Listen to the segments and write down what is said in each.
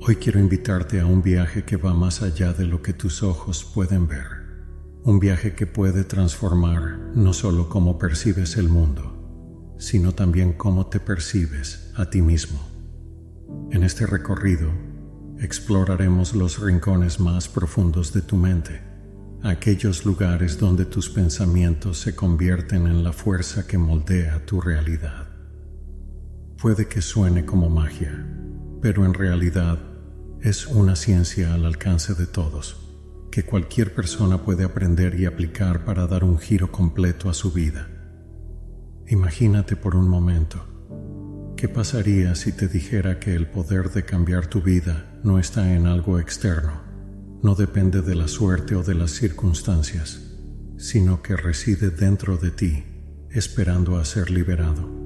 Hoy quiero invitarte a un viaje que va más allá de lo que tus ojos pueden ver. Un viaje que puede transformar no solo cómo percibes el mundo, sino también cómo te percibes a ti mismo. En este recorrido, exploraremos los rincones más profundos de tu mente, aquellos lugares donde tus pensamientos se convierten en la fuerza que moldea tu realidad. Puede que suene como magia, pero en realidad es una ciencia al alcance de todos, que cualquier persona puede aprender y aplicar para dar un giro completo a su vida. Imagínate por un momento, ¿qué pasaría si te dijera que el poder de cambiar tu vida no está en algo externo, no depende de la suerte o de las circunstancias, sino que reside dentro de ti, esperando a ser liberado?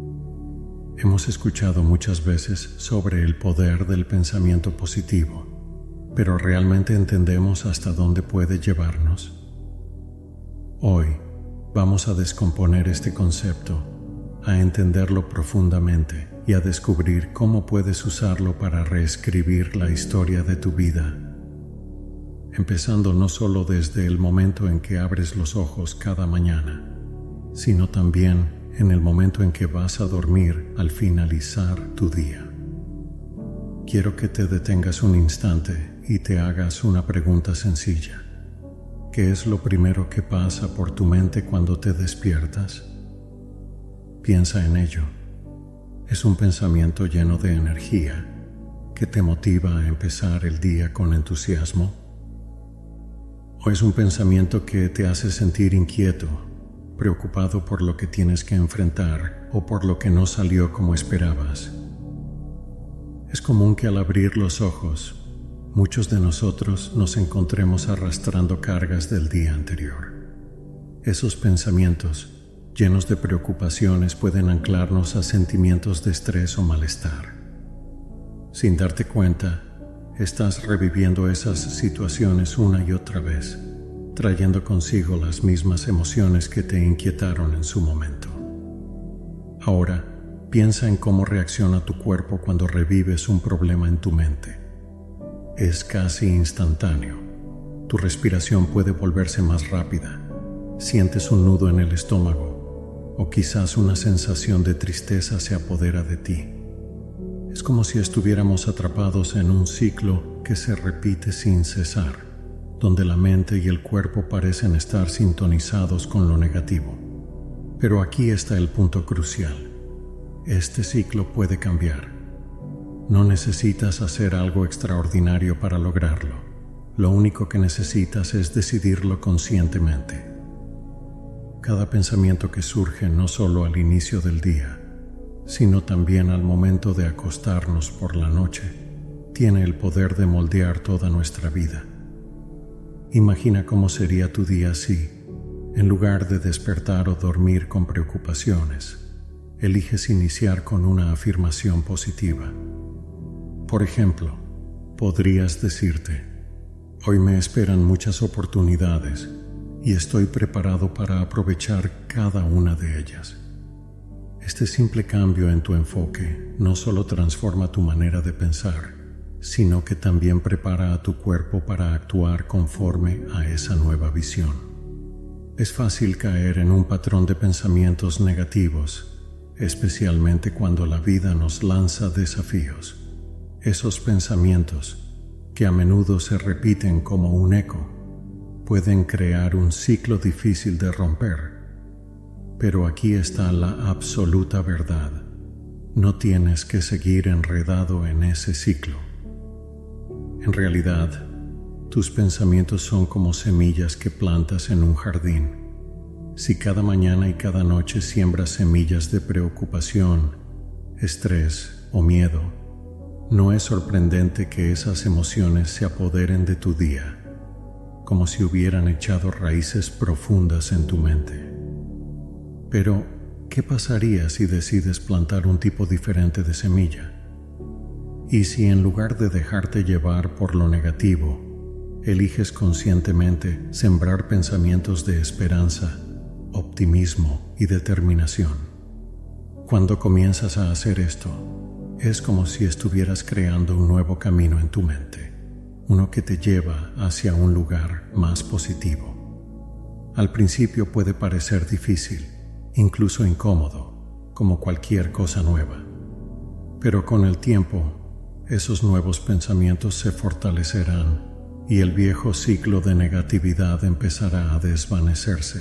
Hemos escuchado muchas veces sobre el poder del pensamiento positivo, pero ¿realmente entendemos hasta dónde puede llevarnos? Hoy vamos a descomponer este concepto, a entenderlo profundamente y a descubrir cómo puedes usarlo para reescribir la historia de tu vida. Empezando no solo desde el momento en que abres los ojos cada mañana, sino también en el momento en que vas a dormir al finalizar tu día. Quiero que te detengas un instante y te hagas una pregunta sencilla. ¿Qué es lo primero que pasa por tu mente cuando te despiertas? Piensa en ello. ¿Es un pensamiento lleno de energía que te motiva a empezar el día con entusiasmo? ¿O es un pensamiento que te hace sentir inquieto, preocupado por lo que tienes que enfrentar o por lo que no salió como esperabas? Es común que al abrir los ojos, muchos de nosotros nos encontremos arrastrando cargas del día anterior. Esos pensamientos, llenos de preocupaciones, pueden anclarnos a sentimientos de estrés o malestar. Sin darte cuenta, estás reviviendo esas situaciones una y otra vez, trayendo consigo las mismas emociones que te inquietaron en su momento. Ahora, piensa en cómo reacciona tu cuerpo cuando revives un problema en tu mente. Es casi instantáneo. Tu respiración puede volverse más rápida. Sientes un nudo en el estómago, o quizás una sensación de tristeza se apodera de ti. Es como si estuviéramos atrapados en un ciclo que se repite sin cesar, donde la mente y el cuerpo parecen estar sintonizados con lo negativo. Pero aquí está el punto crucial. Este ciclo puede cambiar. No necesitas hacer algo extraordinario para lograrlo. Lo único que necesitas es decidirlo conscientemente. Cada pensamiento que surge no solo al inicio del día, sino también al momento de acostarnos por la noche, tiene el poder de moldear toda nuestra vida. Imagina cómo sería tu día si, en lugar de despertar o dormir con preocupaciones, eliges iniciar con una afirmación positiva. Por ejemplo, podrías decirte: hoy me esperan muchas oportunidades y estoy preparado para aprovechar cada una de ellas. Este simple cambio en tu enfoque no solo transforma tu manera de pensar, sino que también prepara a tu cuerpo para actuar conforme a esa nueva visión. Es fácil caer en un patrón de pensamientos negativos, especialmente cuando la vida nos lanza desafíos. Esos pensamientos, que a menudo se repiten como un eco, pueden crear un ciclo difícil de romper. Pero aquí está la absoluta verdad. No tienes que seguir enredado en ese ciclo. En realidad, tus pensamientos son como semillas que plantas en un jardín. Si cada mañana y cada noche siembras semillas de preocupación, estrés o miedo, no es sorprendente que esas emociones se apoderen de tu día, como si hubieran echado raíces profundas en tu mente. Pero, ¿qué pasaría si decides plantar un tipo diferente de semilla? Y si en lugar de dejarte llevar por lo negativo, eliges conscientemente sembrar pensamientos de esperanza, optimismo y determinación? Cuando comienzas a hacer esto, es como si estuvieras creando un nuevo camino en tu mente, uno que te lleva hacia un lugar más positivo. Al principio puede parecer difícil, incluso incómodo, como cualquier cosa nueva. Pero con el tiempo, esos nuevos pensamientos se fortalecerán y el viejo ciclo de negatividad empezará a desvanecerse.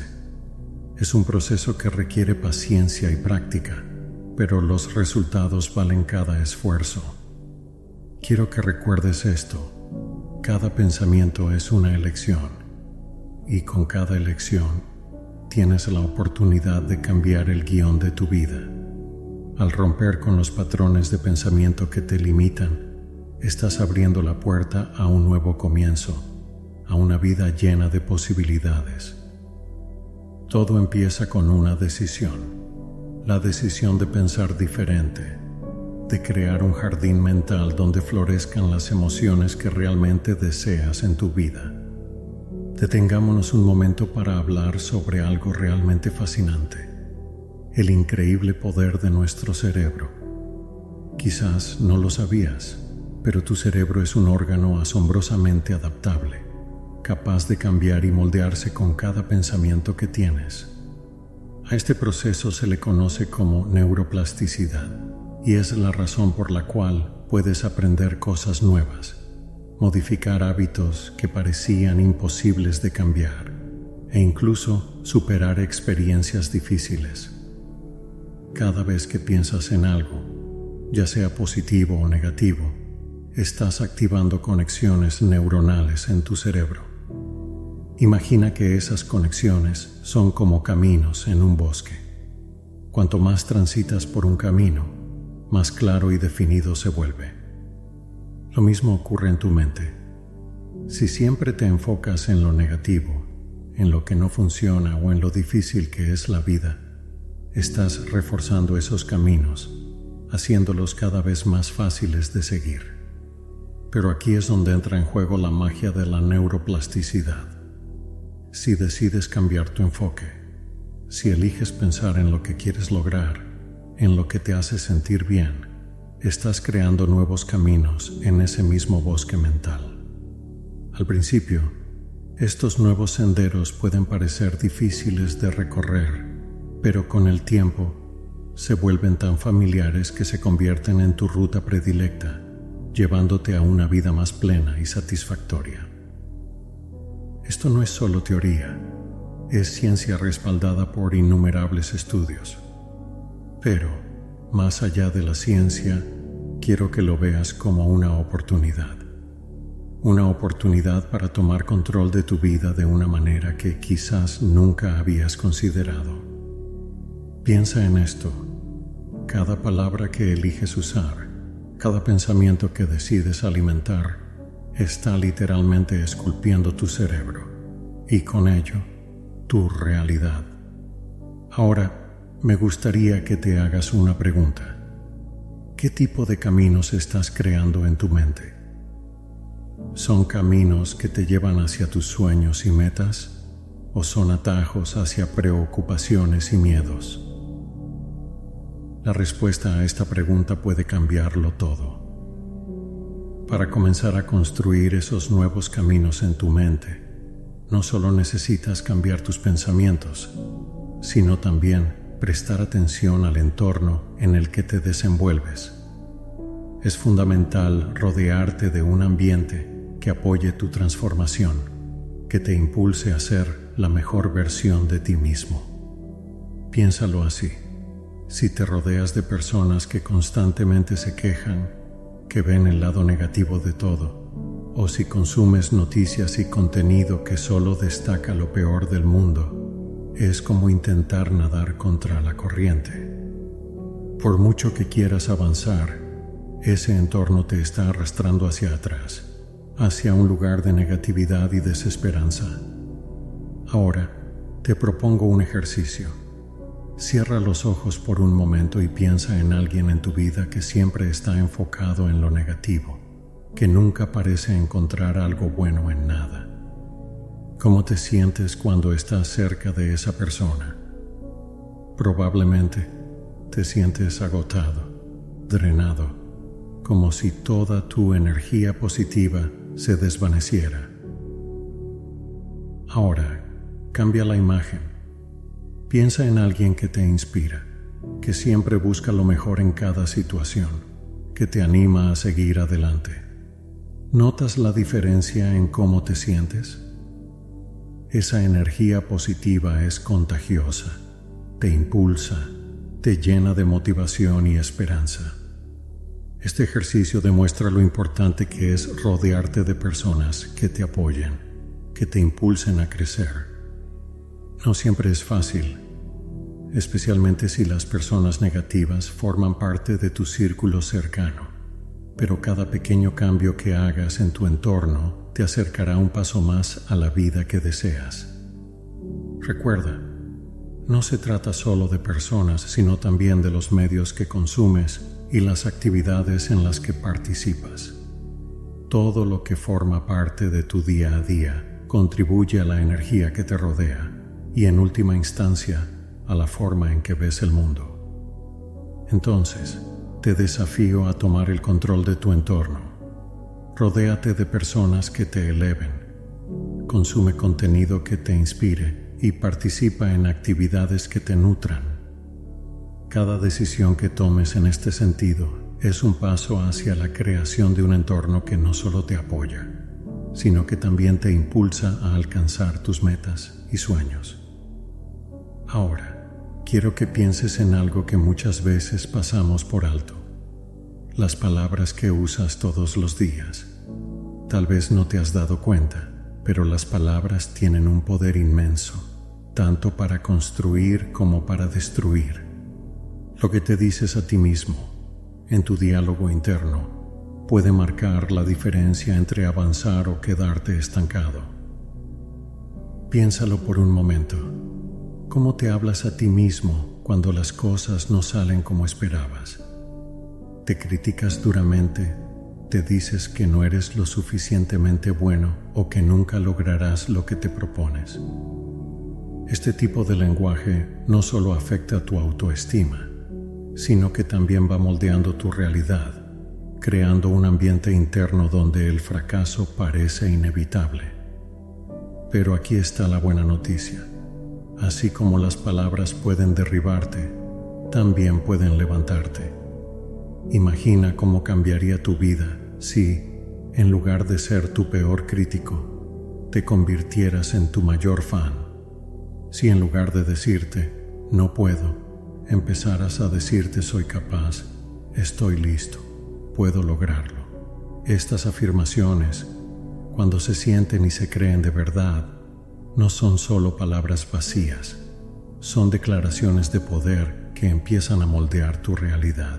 Es un proceso que requiere paciencia y práctica, pero los resultados valen cada esfuerzo. Quiero que recuerdes esto: cada pensamiento es una elección, y con cada elección tienes la oportunidad de cambiar el guión de tu vida. Al romper con los patrones de pensamiento que te limitan, estás abriendo la puerta a un nuevo comienzo, a una vida llena de posibilidades. Todo empieza con una decisión. La decisión de pensar diferente, de crear un jardín mental donde florezcan las emociones que realmente deseas en tu vida. Detengámonos un momento para hablar sobre algo realmente fascinante: el increíble poder de nuestro cerebro. Quizás no lo sabías, pero tu cerebro es un órgano asombrosamente adaptable, capaz de cambiar y moldearse con cada pensamiento que tienes. A este proceso se le conoce como neuroplasticidad, y es la razón por la cual puedes aprender cosas nuevas, modificar hábitos que parecían imposibles de cambiar, e incluso superar experiencias difíciles. Cada vez que piensas en algo, ya sea positivo o negativo, estás activando conexiones neuronales en tu cerebro. Imagina que esas conexiones son como caminos en un bosque. Cuanto más transitas por un camino, más claro y definido se vuelve. Lo mismo ocurre en tu mente. Si siempre te enfocas en lo negativo, en lo que no funciona o en lo difícil que es la vida, estás reforzando esos caminos, haciéndolos cada vez más fáciles de seguir. Pero aquí es donde entra en juego la magia de la neuroplasticidad. Si decides cambiar tu enfoque, si eliges pensar en lo que quieres lograr, en lo que te hace sentir bien, estás creando nuevos caminos en ese mismo bosque mental. Al principio, estos nuevos senderos pueden parecer difíciles de recorrer, pero con el tiempo se vuelven tan familiares que se convierten en tu ruta predilecta, llevándote a una vida más plena y satisfactoria. Esto no es solo teoría, es ciencia respaldada por innumerables estudios. Pero, más allá de la ciencia, quiero que lo veas como una oportunidad. Una oportunidad para tomar control de tu vida de una manera que quizás nunca habías considerado. Piensa en esto: cada palabra que eliges usar, cada pensamiento que decides alimentar, está literalmente esculpiendo tu cerebro y con ello tu realidad. Ahora, me gustaría que te hagas una pregunta. ¿Qué tipo de caminos estás creando en tu mente? ¿Son caminos que te llevan hacia tus sueños y metas? ¿O son atajos hacia preocupaciones y miedos? La respuesta a esta pregunta puede cambiarlo todo. Para comenzar a construir esos nuevos caminos en tu mente, no solo necesitas cambiar tus pensamientos, sino también prestar atención al entorno en el que te desenvuelves. Es fundamental rodearte de un ambiente que apoye tu transformación, que te impulse a ser la mejor versión de ti mismo. Piénsalo así: si te rodeas de personas que constantemente se quejan, que ven el lado negativo de todo, o si consumes noticias y contenido que solo destaca lo peor del mundo, es como intentar nadar contra la corriente. Por mucho que quieras avanzar, ese entorno te está arrastrando hacia atrás, hacia un lugar de negatividad y desesperanza. Ahora, te propongo un ejercicio. Cierra los ojos por un momento y piensa en alguien en tu vida que siempre está enfocado en lo negativo, que nunca parece encontrar algo bueno en nada. ¿Cómo te sientes cuando estás cerca de esa persona? Probablemente te sientes agotado, drenado, como si toda tu energía positiva se desvaneciera. Ahora, cambia la imagen. Piensa en alguien que te inspira, que siempre busca lo mejor en cada situación, que te anima a seguir adelante. ¿Notas la diferencia en cómo te sientes? Esa energía positiva es contagiosa, te impulsa, te llena de motivación y esperanza. Este ejercicio demuestra lo importante que es rodearte de personas que te apoyen, que te impulsen a crecer. No siempre es fácil, especialmente si las personas negativas forman parte de tu círculo cercano, pero cada pequeño cambio que hagas en tu entorno te acercará un paso más a la vida que deseas. Recuerda, no se trata solo de personas, sino también de los medios que consumes y las actividades en las que participas. Todo lo que forma parte de tu día a día contribuye a la energía que te rodea y, en última instancia, a la forma en que ves el mundo. Entonces, te desafío a tomar el control de tu entorno. Rodéate de personas que te eleven. Consume contenido que te inspire y participa en actividades que te nutran. Cada decisión que tomes en este sentido es un paso hacia la creación de un entorno que no solo te apoya, sino que también te impulsa a alcanzar tus metas y sueños. Ahora, quiero que pienses en algo que muchas veces pasamos por alto: las palabras que usas todos los días. Tal vez no te has dado cuenta, pero las palabras tienen un poder inmenso, tanto para construir como para destruir. Lo que te dices a ti mismo, en tu diálogo interno, puede marcar la diferencia entre avanzar o quedarte estancado. Piénsalo por un momento. ¿Cómo te hablas a ti mismo cuando las cosas no salen como esperabas? ¿Te criticas duramente? ¿Te dices que no eres lo suficientemente bueno o que nunca lograrás lo que te propones? Este tipo de lenguaje no solo afecta tu autoestima, sino que también va moldeando tu realidad, creando un ambiente interno donde el fracaso parece inevitable. Pero aquí está la buena noticia. Así como las palabras pueden derribarte, también pueden levantarte. Imagina cómo cambiaría tu vida si, en lugar de ser tu peor crítico, te convirtieras en tu mayor fan. Si en lugar de decirte, no puedo, empezaras a decirte, soy capaz, estoy listo, puedo lograrlo. Estas afirmaciones, cuando se sienten y se creen de verdad, no son solo palabras vacías, son declaraciones de poder que empiezan a moldear tu realidad.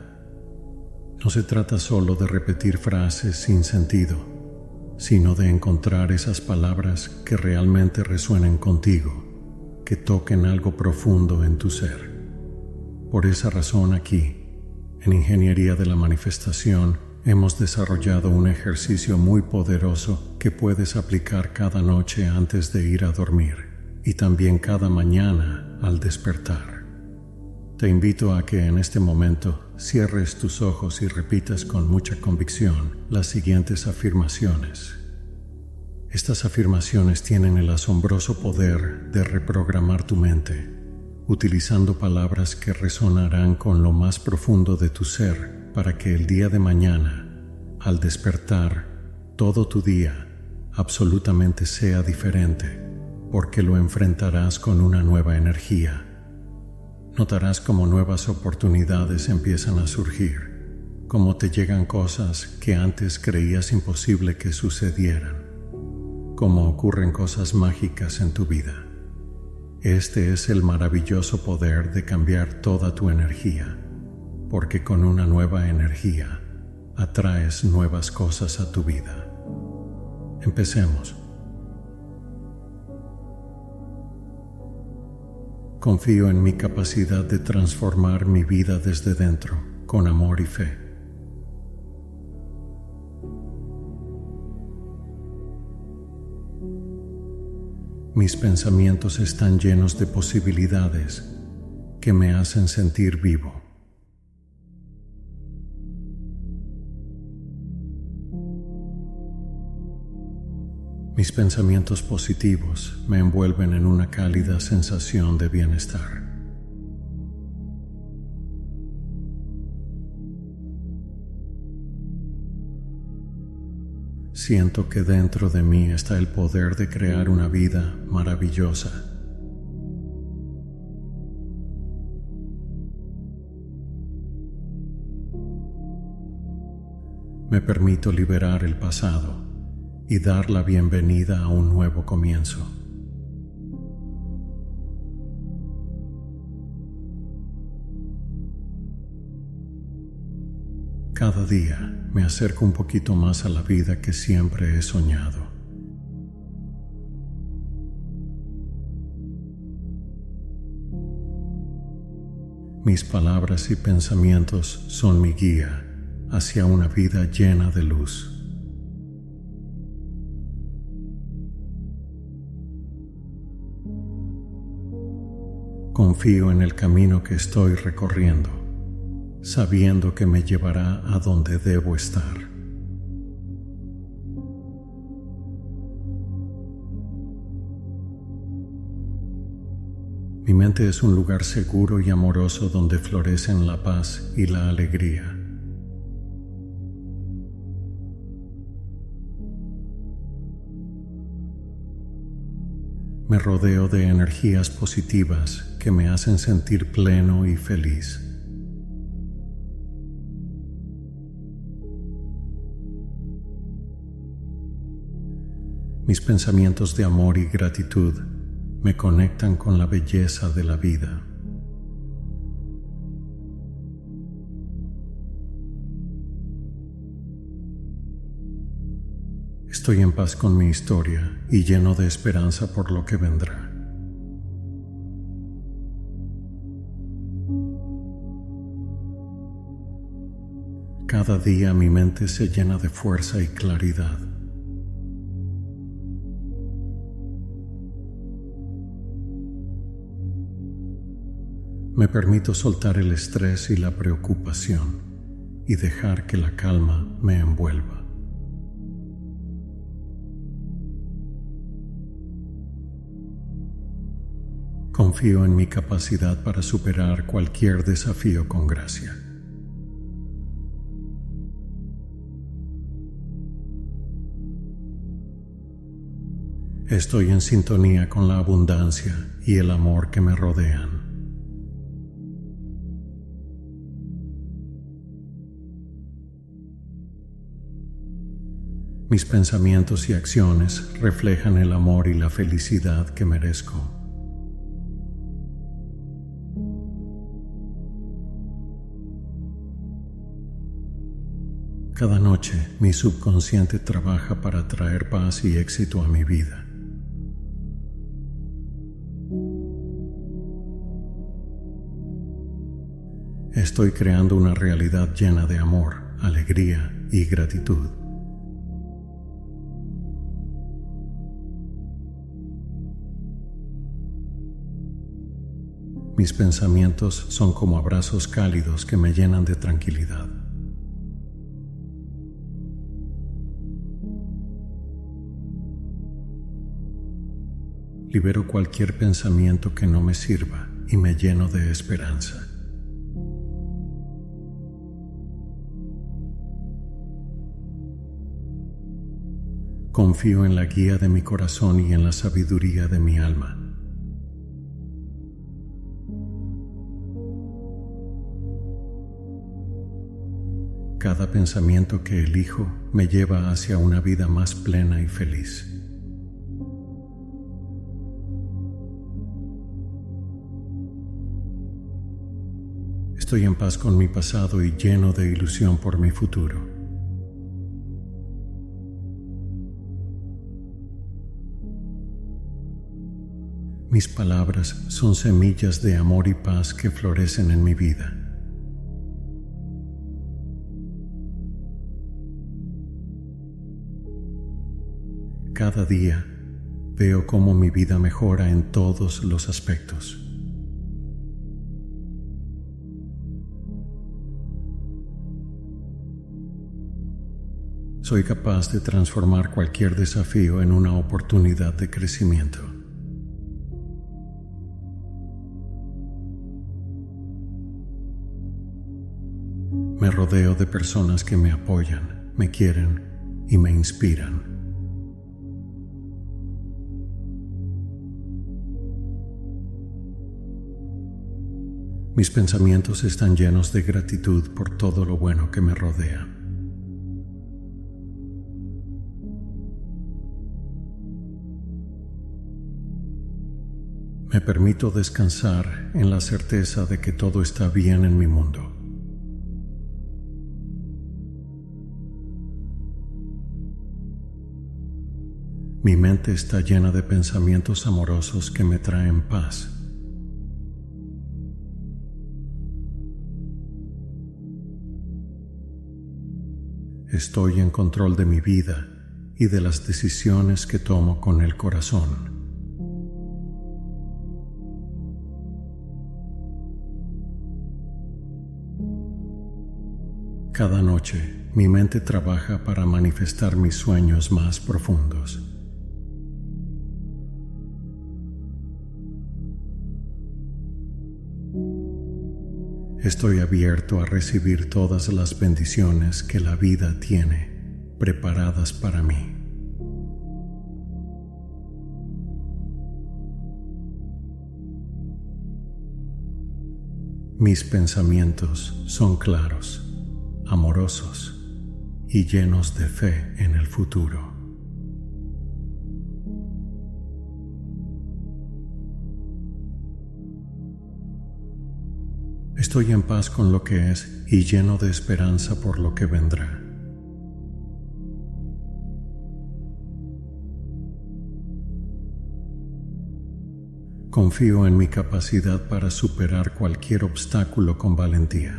No se trata solo de repetir frases sin sentido, sino de encontrar esas palabras que realmente resuenen contigo, que toquen algo profundo en tu ser. Por esa razón aquí, en Ingeniería de la Manifestación, hemos desarrollado un ejercicio muy poderoso que puedes aplicar cada noche antes de ir a dormir y también cada mañana al despertar. Te invito a que en este momento cierres tus ojos y repitas con mucha convicción las siguientes afirmaciones. Estas afirmaciones tienen el asombroso poder de reprogramar tu mente, utilizando palabras que resonarán con lo más profundo de tu ser para que el día de mañana, al despertar, todo tu día absolutamente sea diferente, porque lo enfrentarás con una nueva energía. Notarás cómo nuevas oportunidades empiezan a surgir, cómo te llegan cosas que antes creías imposible que sucedieran, cómo ocurren cosas mágicas en tu vida. Este es el maravilloso poder de cambiar toda tu energía, porque con una nueva energía atraes nuevas cosas a tu vida. Empecemos. Confío en mi capacidad de transformar mi vida desde dentro, con amor y fe. Mis pensamientos están llenos de posibilidades que me hacen sentir vivo. Mis pensamientos positivos me envuelven en una cálida sensación de bienestar. Siento que dentro de mí está el poder de crear una vida maravillosa. Me permito liberar el pasado y dar la bienvenida a un nuevo comienzo. Cada día me acerco un poquito más a la vida que siempre he soñado. Mis palabras y pensamientos son mi guía hacia una vida llena de luz. Confío en el camino que estoy recorriendo, sabiendo que me llevará a donde debo estar. Mi mente es un lugar seguro y amoroso donde florecen la paz y la alegría. Me rodeo de energías positivas que me hacen sentir pleno y feliz. Mis pensamientos de amor y gratitud me conectan con la belleza de la vida. Estoy en paz con mi historia y lleno de esperanza por lo que vendrá. Cada día mi mente se llena de fuerza y claridad. Me permito soltar el estrés y la preocupación y dejar que la calma me envuelva. Confío en mi capacidad para superar cualquier desafío con gracia. Estoy en sintonía con la abundancia y el amor que me rodean. Mis pensamientos y acciones reflejan el amor y la felicidad que merezco. Cada noche, mi subconsciente trabaja para traer paz y éxito a mi vida. Estoy creando una realidad llena de amor, alegría y gratitud. Mis pensamientos son como abrazos cálidos que me llenan de tranquilidad. Libero cualquier pensamiento que no me sirva y me lleno de esperanza. Confío en la guía de mi corazón y en la sabiduría de mi alma. Cada pensamiento que elijo me lleva hacia una vida más plena y feliz. Estoy en paz con mi pasado y lleno de ilusión por mi futuro. Mis palabras son semillas de amor y paz que florecen en mi vida. Cada día veo cómo mi vida mejora en todos los aspectos. Soy capaz de transformar cualquier desafío en una oportunidad de crecimiento. Me rodeo de personas que me apoyan, me quieren y me inspiran. Mis pensamientos están llenos de gratitud por todo lo bueno que me rodea. Me permito descansar en la certeza de que todo está bien en mi mundo. Mi mente está llena de pensamientos amorosos que me traen paz. Estoy en control de mi vida y de las decisiones que tomo con el corazón. Cada noche, mi mente trabaja para manifestar mis sueños más profundos. Estoy abierto a recibir todas las bendiciones que la vida tiene preparadas para mí. Mis pensamientos son claros, amorosos y llenos de fe en el futuro. Estoy en paz con lo que es y lleno de esperanza por lo que vendrá. Confío en mi capacidad para superar cualquier obstáculo con valentía.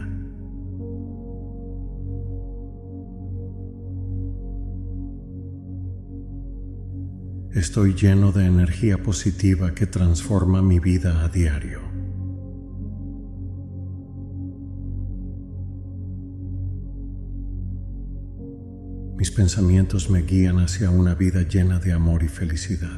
Estoy lleno de energía positiva que transforma mi vida a diario. Mis pensamientos me guían hacia una vida llena de amor y felicidad.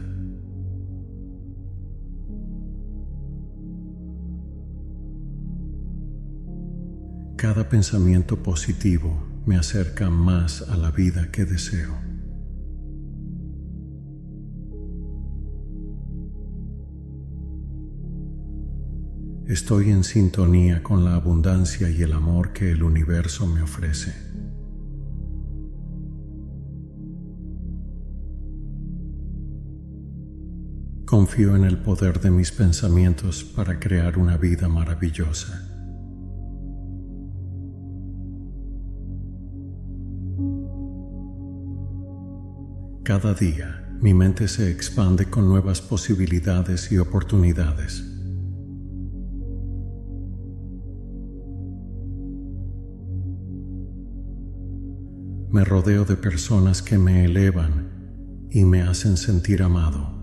Cada pensamiento positivo me acerca más a la vida que deseo. Estoy en sintonía con la abundancia y el amor que el universo me ofrece. Confío en el poder de mis pensamientos para crear una vida maravillosa. Cada día, mi mente se expande con nuevas posibilidades y oportunidades. Me rodeo de personas que me elevan y me hacen sentir amado.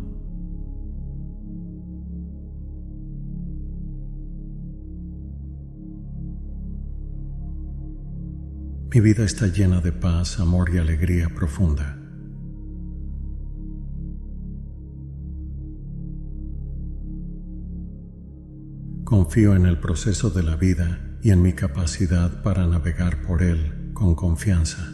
Mi vida está llena de paz, amor y alegría profunda. Confío en el proceso de la vida y en mi capacidad para navegar por él con confianza.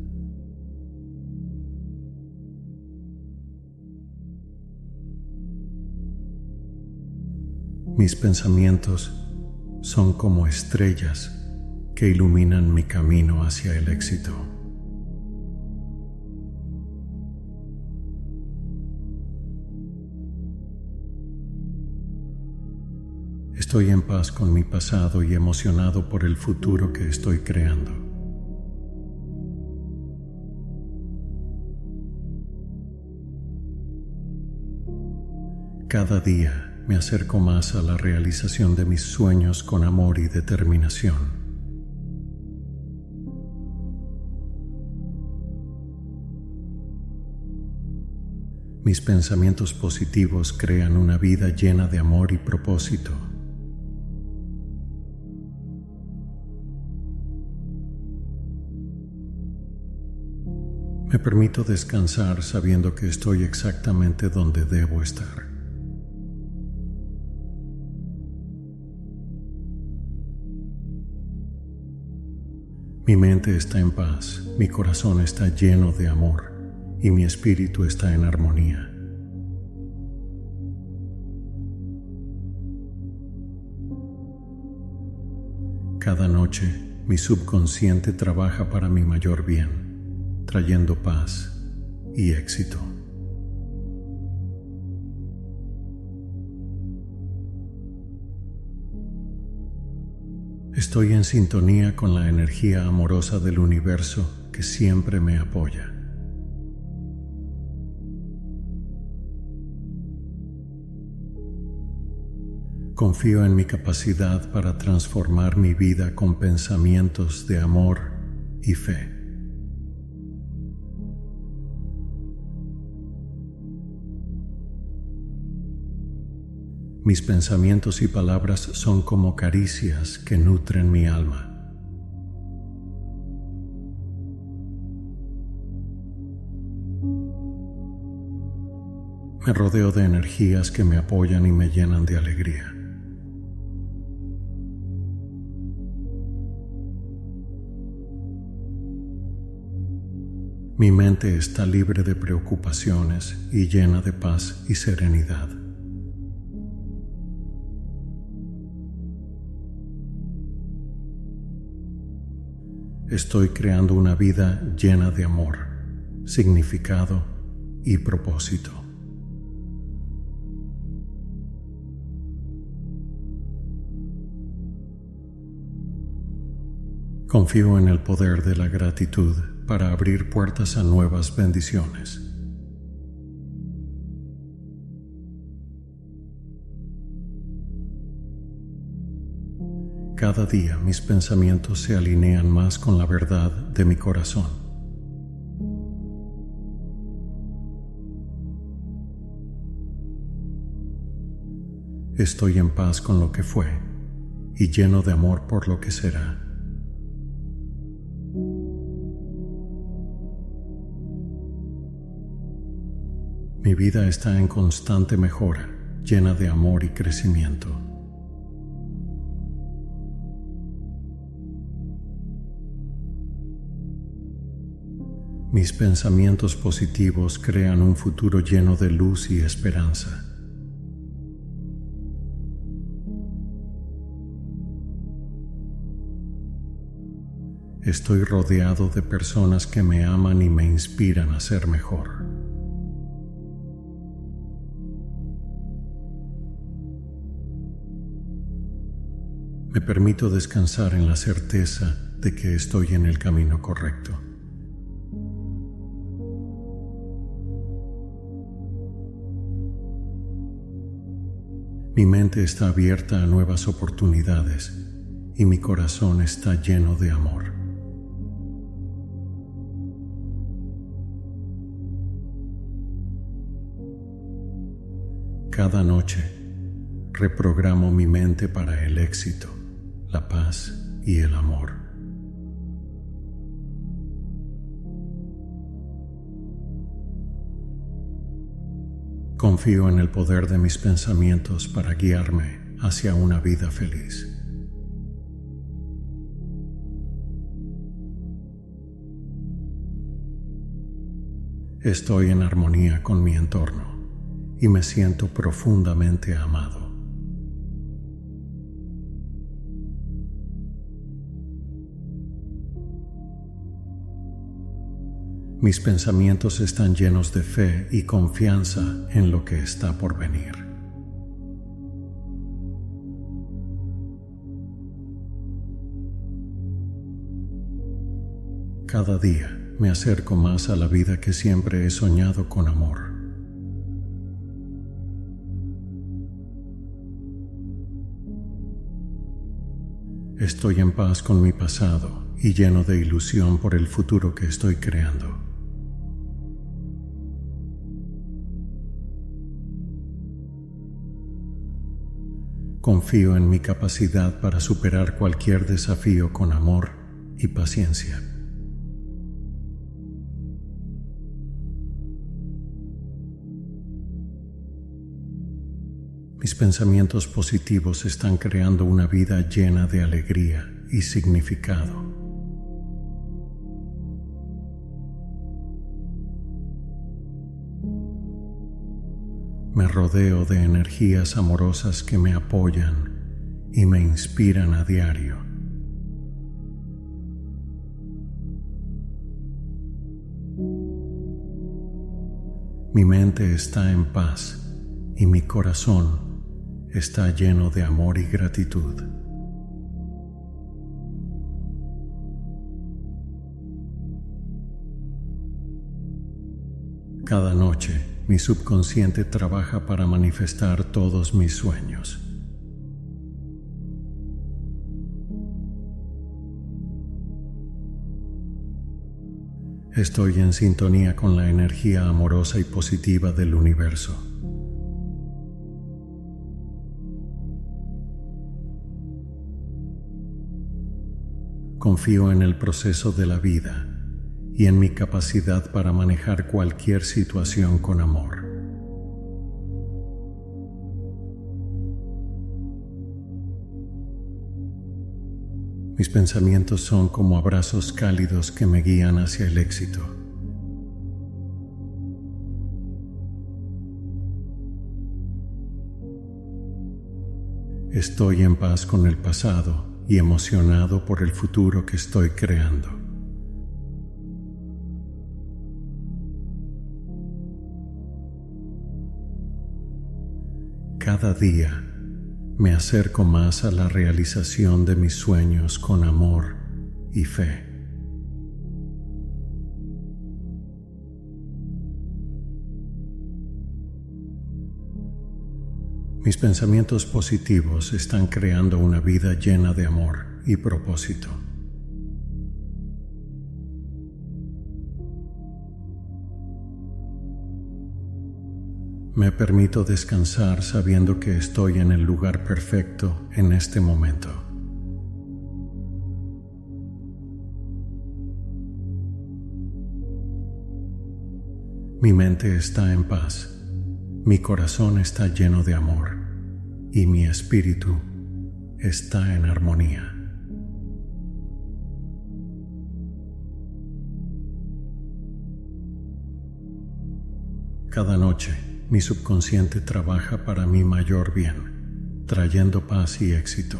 Mis pensamientos son como estrellas que iluminan mi camino hacia el éxito. Estoy en paz con mi pasado y emocionado por el futuro que estoy creando. Cada día me acerco más a la realización de mis sueños con amor y determinación. Mis pensamientos positivos crean una vida llena de amor y propósito. Me permito descansar sabiendo que estoy exactamente donde debo estar. Mi mente está en paz, mi corazón está lleno de amor y mi espíritu está en armonía. Cada noche, mi subconsciente trabaja para mi mayor bien, trayendo paz y éxito. Estoy en sintonía con la energía amorosa del universo que siempre me apoya. Confío en mi capacidad para transformar mi vida con pensamientos de amor y fe. Mis pensamientos y palabras son como caricias que nutren mi alma. Me rodeo de energías que me apoyan y me llenan de alegría. Mi mente está libre de preocupaciones y llena de paz y serenidad. Estoy creando una vida llena de amor, significado y propósito. Confío en el poder de la gratitud para abrir puertas a nuevas bendiciones. Cada día mis pensamientos se alinean más con la verdad de mi corazón. Estoy en paz con lo que fue y lleno de amor por lo que será. Mi vida está en constante mejora, llena de amor y crecimiento. Mis pensamientos positivos crean un futuro lleno de luz y esperanza. Estoy rodeado de personas que me aman y me inspiran a ser mejor. Me permito descansar en la certeza de que estoy en el camino correcto. Mi mente está abierta a nuevas oportunidades y mi corazón está lleno de amor. Cada noche reprogramo mi mente para el éxito, la paz y el amor. Confío en el poder de mis pensamientos para guiarme hacia una vida feliz. Estoy en armonía con mi entorno y me siento profundamente amado. Mis pensamientos están llenos de fe y confianza en lo que está por venir. Cada día me acerco más a la vida que siempre he soñado con amor. Estoy en paz con mi pasado y lleno de ilusión por el futuro que estoy creando. Confío en mi capacidad para superar cualquier desafío con amor y paciencia. Mis pensamientos positivos están creando una vida llena de alegría y significado. Me rodeo de energías amorosas que me apoyan y me inspiran a diario. Mi mente está en paz y mi corazón está lleno de amor y gratitud. Cada noche, mi subconsciente trabaja para manifestar todos mis sueños. Estoy en sintonía con la energía amorosa y positiva del universo. Confío en el proceso de la vida y en mi capacidad para manejar cualquier situación con amor. Mis pensamientos son como abrazos cálidos que me guían hacia el éxito. Estoy en paz con el pasado y emocionado por el futuro que estoy creando. Cada día me acerco más a la realización de mis sueños con amor y fe. Mis pensamientos positivos están creando una vida llena de amor y propósito. Me permito descansar sabiendo que estoy en el lugar perfecto en este momento. Mi mente está en paz, mi corazón está lleno de amor y mi espíritu está en armonía. Cada noche, mi subconsciente trabaja para mi mayor bien, trayendo paz y éxito.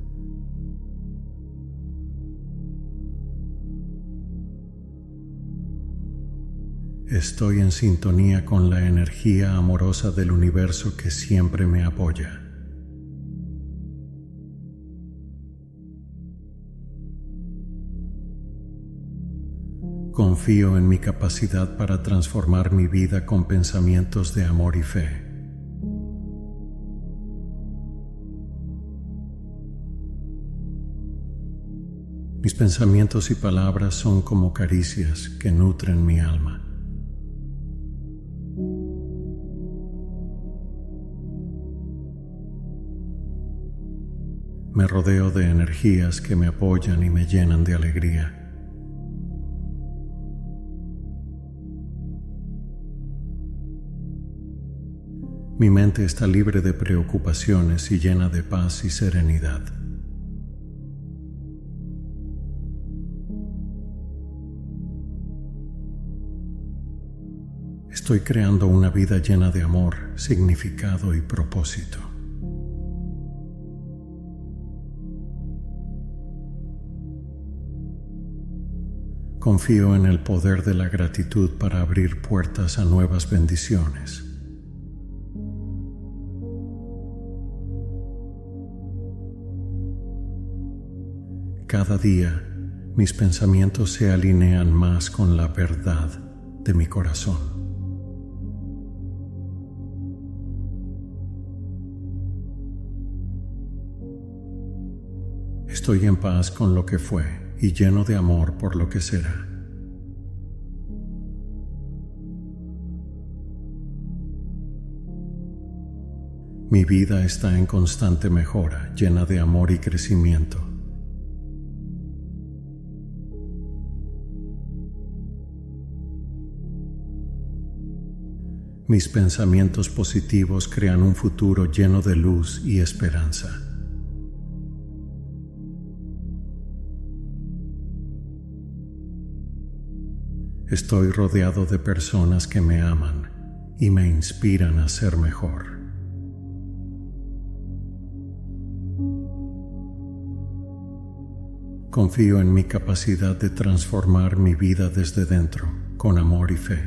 Estoy en sintonía con la energía amorosa del universo que siempre me apoya. Confío en mi capacidad para transformar mi vida con pensamientos de amor y fe. Mis pensamientos y palabras son como caricias que nutren mi alma. Me rodeo de energías que me apoyan y me llenan de alegría. Mi mente está libre de preocupaciones y llena de paz y serenidad. Estoy creando una vida llena de amor, significado y propósito. Confío en el poder de la gratitud para abrir puertas a nuevas bendiciones. Cada día, mis pensamientos se alinean más con la verdad de mi corazón. Estoy en paz con lo que fue y lleno de amor por lo que será. Mi vida está en constante mejora, llena de amor y crecimiento. Mis pensamientos positivos crean un futuro lleno de luz y esperanza. Estoy rodeado de personas que me aman y me inspiran a ser mejor. Confío en mi capacidad de transformar mi vida desde dentro, con amor y fe.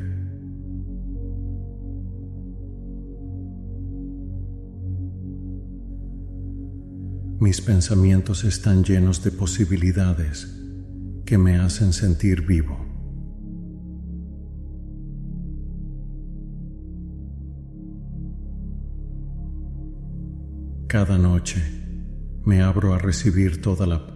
Mis pensamientos están llenos de posibilidades que me hacen sentir vivo. Cada noche me abro a recibir toda la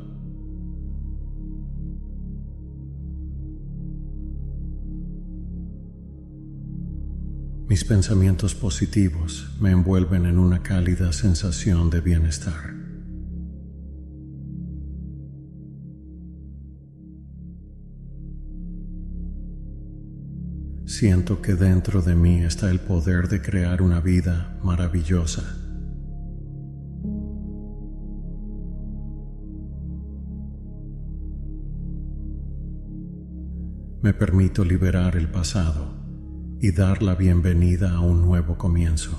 Mis pensamientos positivos me envuelven en una cálida sensación de bienestar. Siento que dentro de mí está el poder de crear una vida maravillosa. Me permito liberar el pasado y dar la bienvenida a un nuevo comienzo.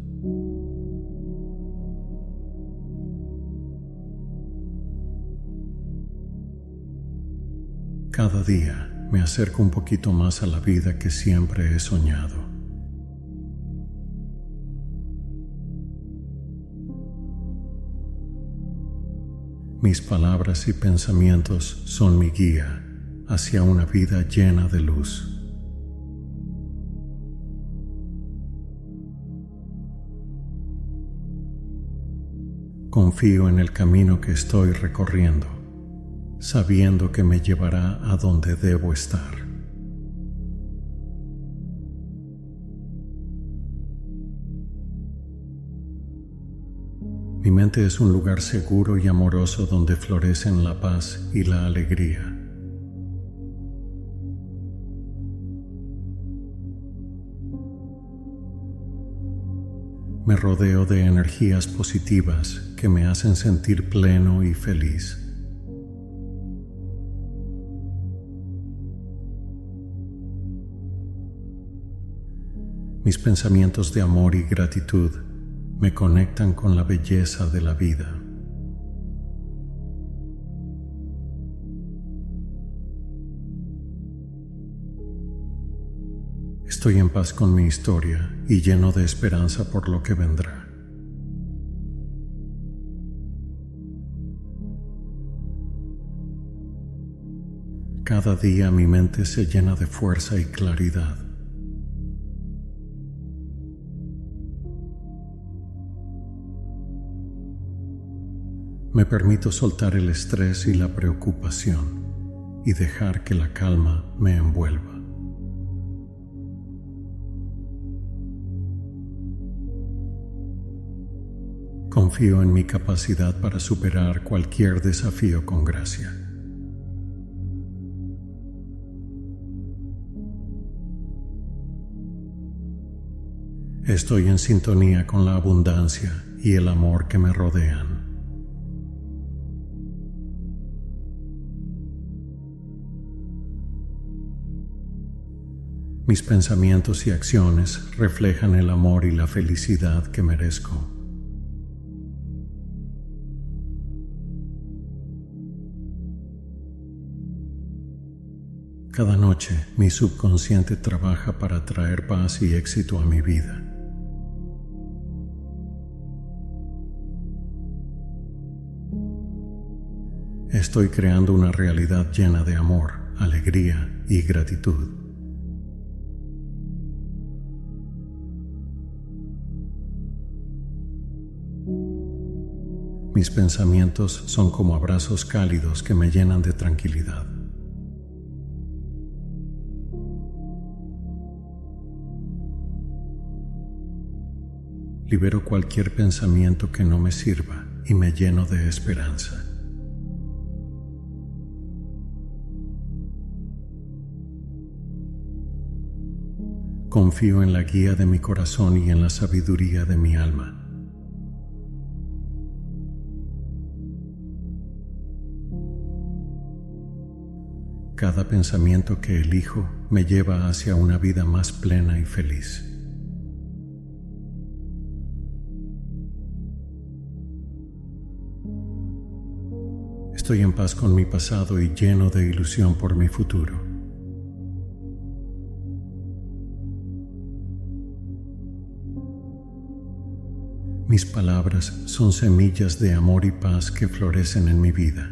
Cada día me acerco un poquito más a la vida que siempre he soñado. Mis palabras y pensamientos son mi guía hacia una vida llena de luz. Confío en el camino que estoy recorriendo, sabiendo que me llevará a donde debo estar. Mi mente es un lugar seguro y amoroso donde florecen la paz y la alegría. Me rodeo de energías positivas que me hacen sentir pleno y feliz. Mis pensamientos de amor y gratitud me conectan con la belleza de la vida. Estoy en paz con mi historia y lleno de esperanza por lo que vendrá. Cada día mi mente se llena de fuerza y claridad. Me permito soltar el estrés y la preocupación y dejar que la calma me envuelva. Confío en mi capacidad para superar cualquier desafío con gracia. Estoy en sintonía con la abundancia y el amor que me rodean. Mis pensamientos y acciones reflejan el amor y la felicidad que merezco. Cada noche, mi subconsciente trabaja para traer paz y éxito a mi vida. Estoy creando una realidad llena de amor, alegría y gratitud. Mis pensamientos son como abrazos cálidos que me llenan de tranquilidad. Libero cualquier pensamiento que no me sirva y me lleno de esperanza. Confío en la guía de mi corazón y en la sabiduría de mi alma. Cada pensamiento que elijo me lleva hacia una vida más plena y feliz. Estoy en paz con mi pasado y lleno de ilusión por mi futuro. Mis palabras son semillas de amor y paz que florecen en mi vida.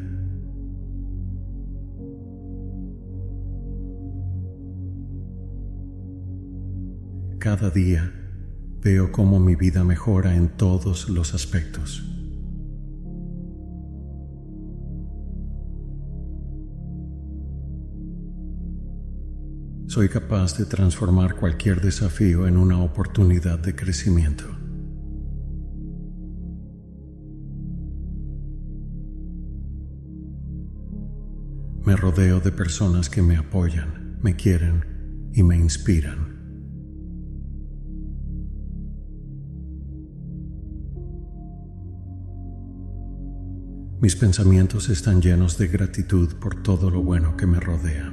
Cada día veo cómo mi vida mejora en todos los aspectos. Soy capaz de transformar cualquier desafío en una oportunidad de crecimiento. Me rodeo de personas que me apoyan, me quieren y me inspiran. Mis pensamientos están llenos de gratitud por todo lo bueno que me rodea.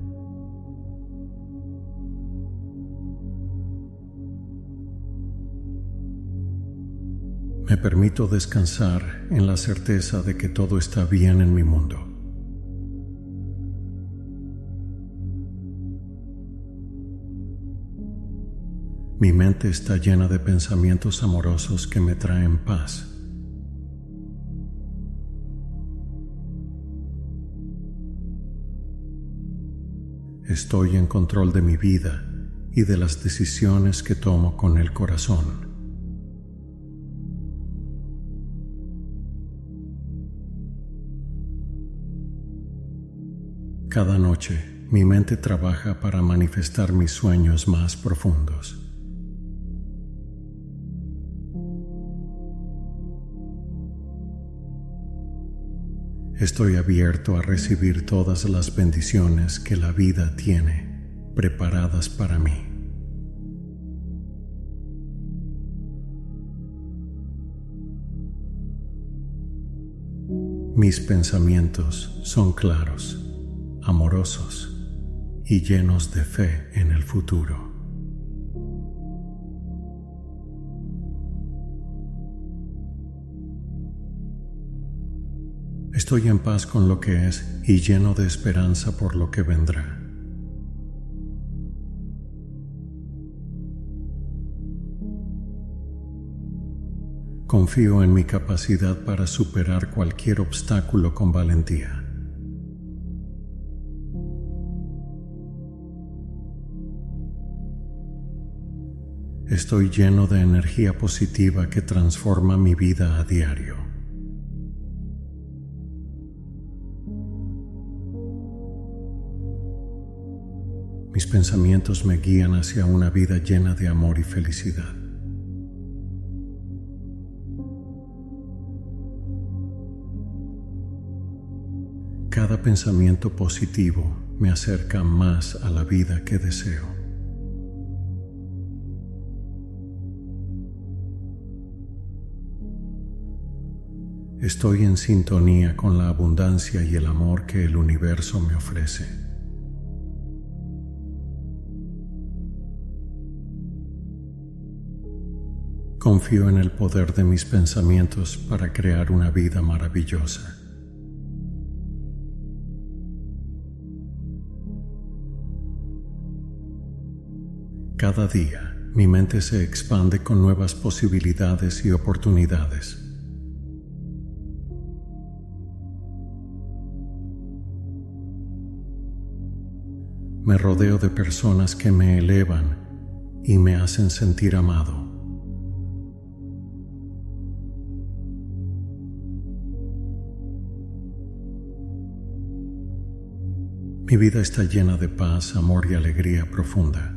Me permito descansar en la certeza de que todo está bien en mi mundo. Mi mente está llena de pensamientos amorosos que me traen paz. Estoy en control de mi vida y de las decisiones que tomo con el corazón. Cada noche, mi mente trabaja para manifestar mis sueños más profundos. Estoy abierto a recibir todas las bendiciones que la vida tiene preparadas para mí. Mis pensamientos son claros, amorosos y llenos de fe en el futuro. Estoy en paz con lo que es y lleno de esperanza por lo que vendrá. Confío en mi capacidad para superar cualquier obstáculo con valentía. Estoy lleno de energía positiva que transforma mi vida a diario. Mis pensamientos me guían hacia una vida llena de amor y felicidad. Cada pensamiento positivo me acerca más a la vida que deseo. Estoy en sintonía con la abundancia y el amor que el universo me ofrece. Confío en el poder de mis pensamientos para crear una vida maravillosa. Cada día, mi mente se expande con nuevas posibilidades y oportunidades. Me rodeo de personas que me elevan y me hacen sentir amado. Mi vida está llena de paz, amor y alegría profunda.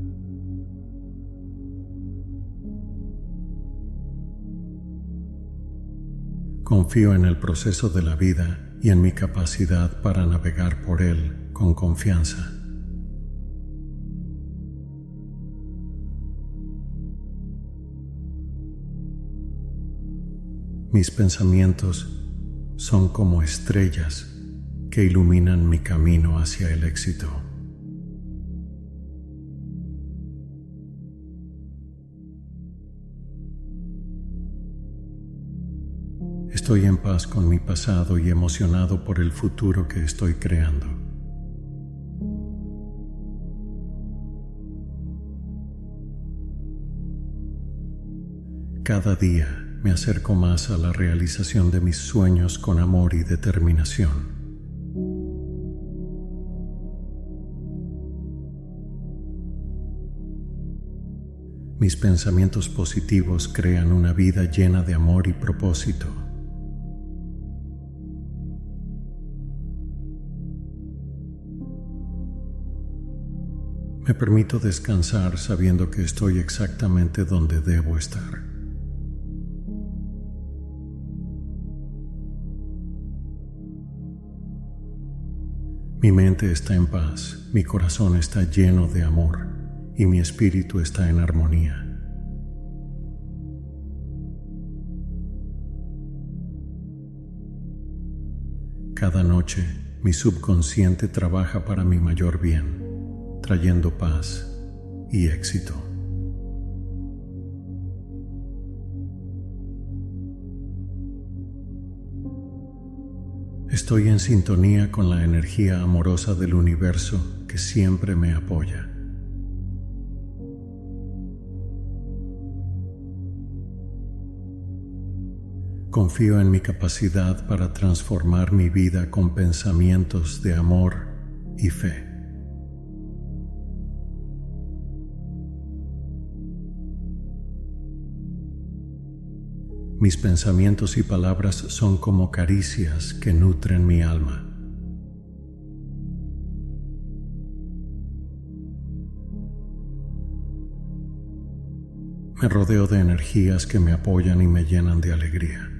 Confío en el proceso de la vida y en mi capacidad para navegar por él con confianza. Mis pensamientos son como estrellas que iluminan mi camino hacia el éxito. Estoy en paz con mi pasado y emocionado por el futuro que estoy creando. Cada día me acerco más a la realización de mis sueños con amor y determinación. Mis pensamientos positivos crean una vida llena de amor y propósito. Me permito descansar sabiendo que estoy exactamente donde debo estar. Mi mente está en paz, mi corazón está lleno de amor y mi espíritu está en armonía. Cada noche, mi subconsciente trabaja para mi mayor bien, trayendo paz y éxito. Estoy en sintonía con la energía amorosa del universo que siempre me apoya. Confío en mi capacidad para transformar mi vida con pensamientos de amor y fe. Mis pensamientos y palabras son como caricias que nutren mi alma. Me rodeo de energías que me apoyan y me llenan de alegría.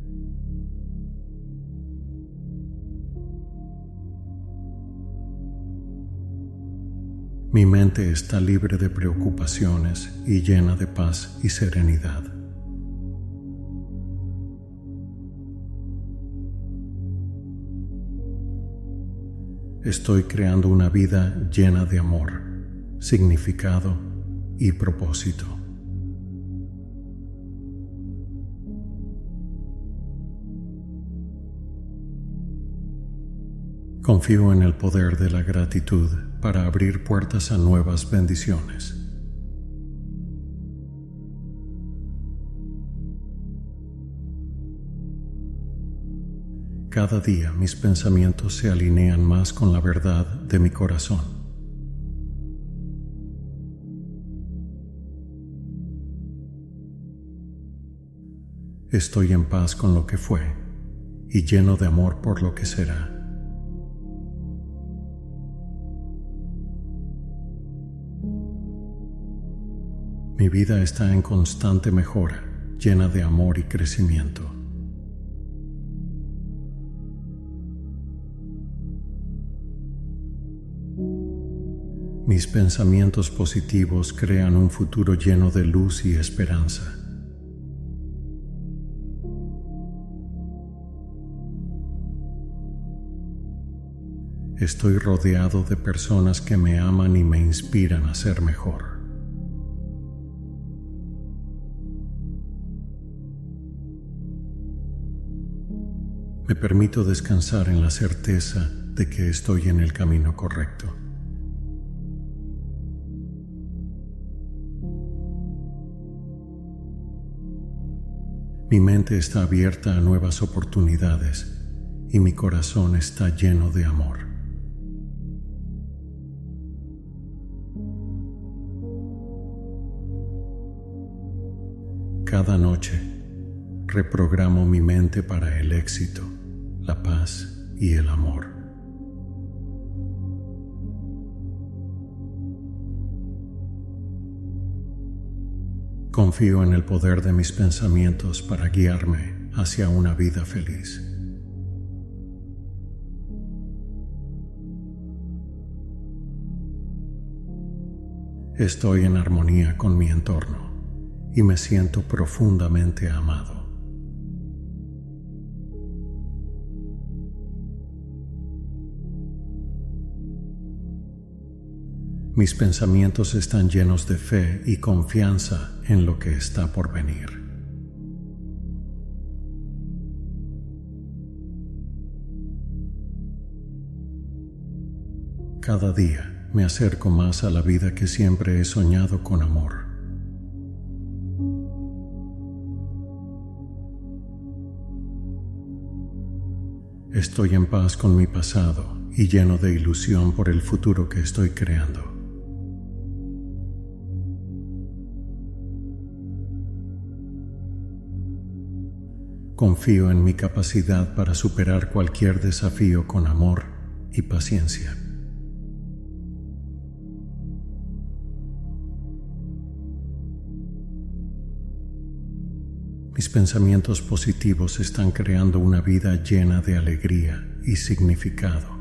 Mi mente está libre de preocupaciones y llena de paz y serenidad. Estoy creando una vida llena de amor, significado y propósito. Confío en el poder de la gratitud para abrir puertas a nuevas bendiciones. Cada día mis pensamientos se alinean más con la verdad de mi corazón. Estoy en paz con lo que fue y lleno de amor por lo que será. Mi vida está en constante mejora, llena de amor y crecimiento. Mis pensamientos positivos crean un futuro lleno de luz y esperanza. Estoy rodeado de personas que me aman y me inspiran a ser mejor. Me permito descansar en la certeza de que estoy en el camino correcto. Mi mente está abierta a nuevas oportunidades y mi corazón está lleno de amor. Cada noche reprogramo mi mente para el éxito, la paz y el amor. Confío en el poder de mis pensamientos para guiarme hacia una vida feliz. Estoy en armonía con mi entorno y me siento profundamente amado. Mis pensamientos están llenos de fe y confianza en lo que está por venir. Cada día me acerco más a la vida que siempre he soñado con amor. Estoy en paz con mi pasado y lleno de ilusión por el futuro que estoy creando. Confío en mi capacidad para superar cualquier desafío con amor y paciencia. Mis pensamientos positivos están creando una vida llena de alegría y significado.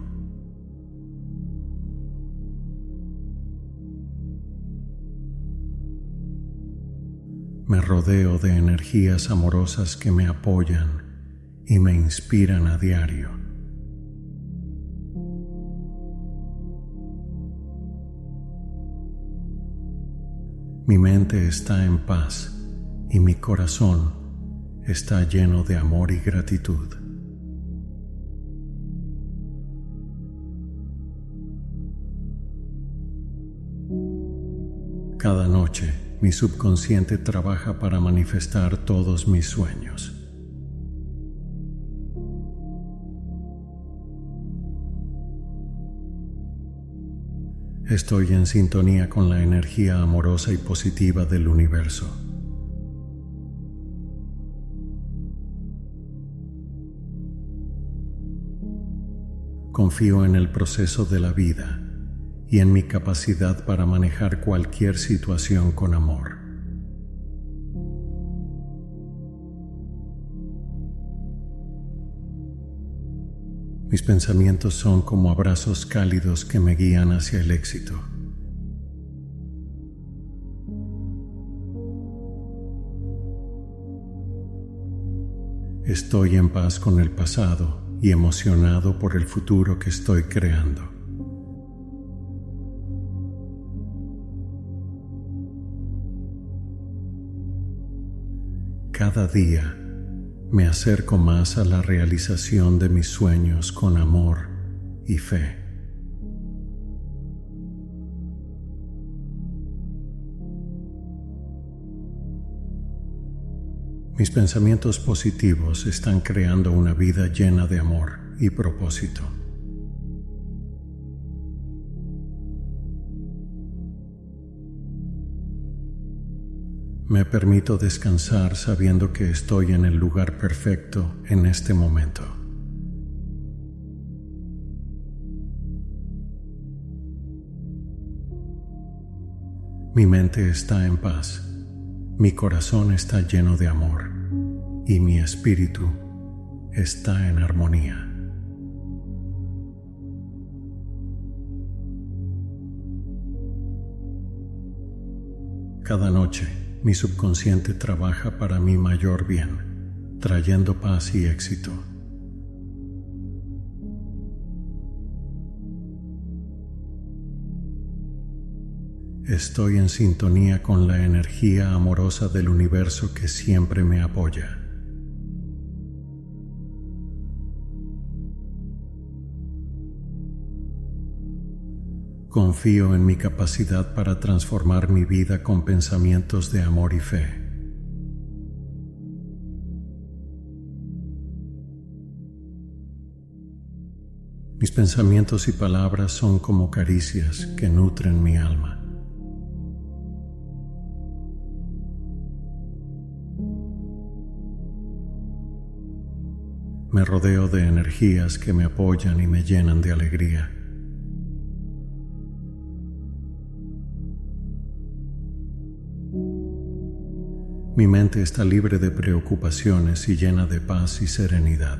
Me rodeo de energías amorosas que me apoyan y me inspiran a diario. Mi mente está en paz y mi corazón está lleno de amor y gratitud. Cada noche, mi subconsciente trabaja para manifestar todos mis sueños. Estoy en sintonía con la energía amorosa y positiva del universo. Confío en el proceso de la vida y en mi capacidad para manejar cualquier situación con amor. Mis pensamientos son como abrazos cálidos que me guían hacia el éxito. Estoy en paz con el pasado y emocionado por el futuro que estoy creando. Cada día me acerco más a la realización de mis sueños con amor y fe. Mis pensamientos positivos están creando una vida llena de amor y propósito. Me permito descansar sabiendo que estoy en el lugar perfecto en este momento. Mi mente está en paz. Mi corazón está lleno de amor y mi espíritu está en armonía. Cada noche, mi subconsciente trabaja para mi mayor bien, trayendo paz y éxito. Estoy en sintonía con la energía amorosa del universo que siempre me apoya. Confío en mi capacidad para transformar mi vida con pensamientos de amor y fe. Mis pensamientos y palabras son como caricias que nutren mi alma. Me rodeo de energías que me apoyan y me llenan de alegría. Mi mente está libre de preocupaciones y llena de paz y serenidad.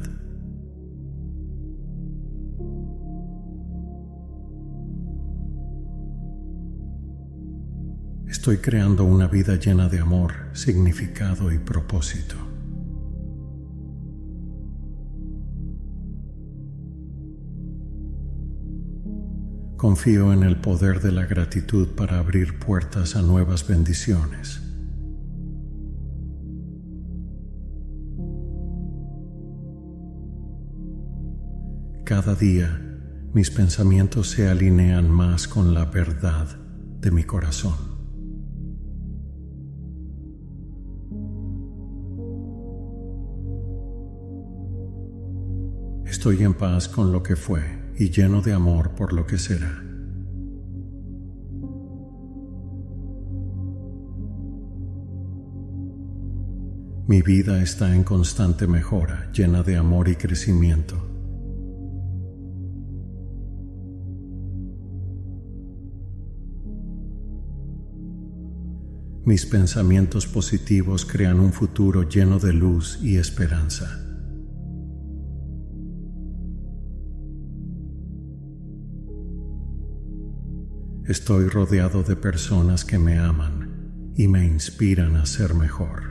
Estoy creando una vida llena de amor, significado y propósito. Confío en el poder de la gratitud para abrir puertas a nuevas bendiciones. Cada día, mis pensamientos se alinean más con la verdad de mi corazón. Estoy en paz con lo que fue y lleno de amor por lo que será. Mi vida está en constante mejora, llena de amor y crecimiento. Mis pensamientos positivos crean un futuro lleno de luz y esperanza. Estoy rodeado de personas que me aman y me inspiran a ser mejor.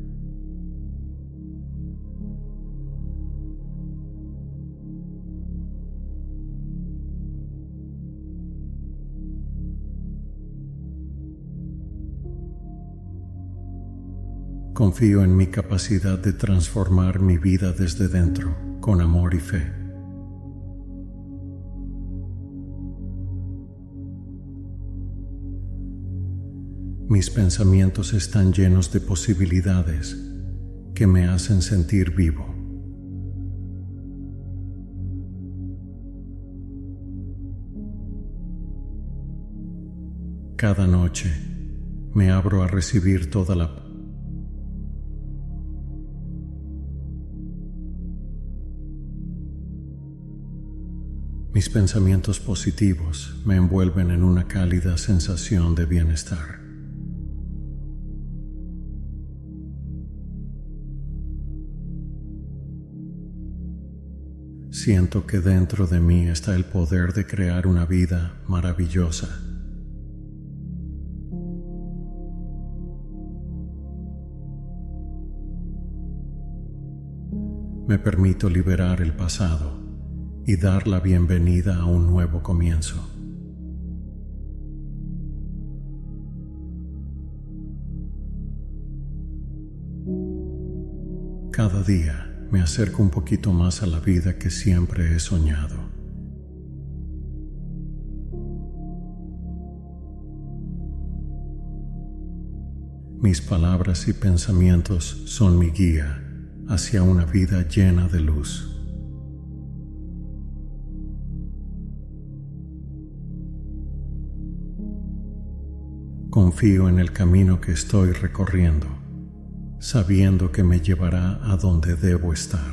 Confío en mi capacidad de transformar mi vida desde dentro, con amor y fe. Mis pensamientos están llenos de posibilidades que me hacen sentir vivo. Cada noche me abro a recibir toda la Mis pensamientos positivos me envuelven en una cálida sensación de bienestar. Siento que dentro de mí está el poder de crear una vida maravillosa. Me permito liberar el pasado y dar la bienvenida a un nuevo comienzo. Cada día me acerco un poquito más a la vida que siempre he soñado. Mis palabras y pensamientos son mi guía hacia una vida llena de luz. Confío en el camino que estoy recorriendo, sabiendo que me llevará a donde debo estar.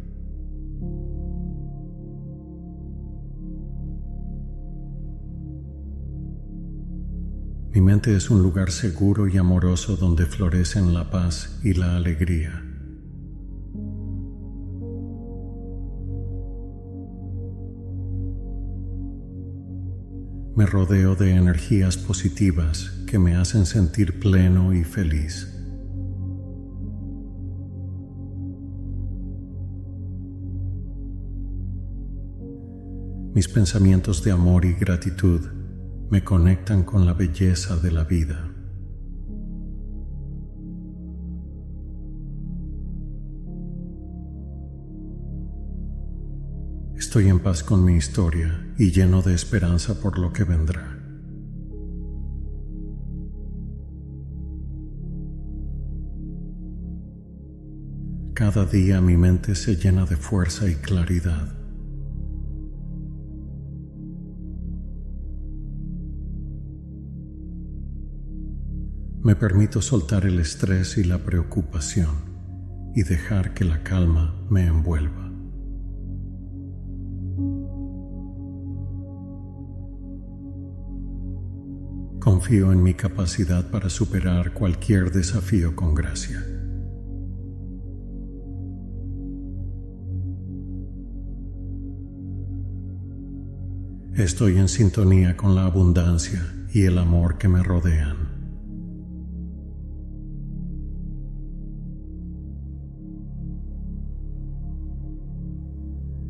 Mi mente es un lugar seguro y amoroso donde florecen la paz y la alegría. Me rodeo de energías positivas que me hacen sentir pleno y feliz. Mis pensamientos de amor y gratitud me conectan con la belleza de la vida. Estoy en paz con mi historia y lleno de esperanza por lo que vendrá. Cada día mi mente se llena de fuerza y claridad. Me permito soltar el estrés y la preocupación y dejar que la calma me envuelva. Confío en mi capacidad para superar cualquier desafío con gracia. Estoy en sintonía con la abundancia y el amor que me rodean.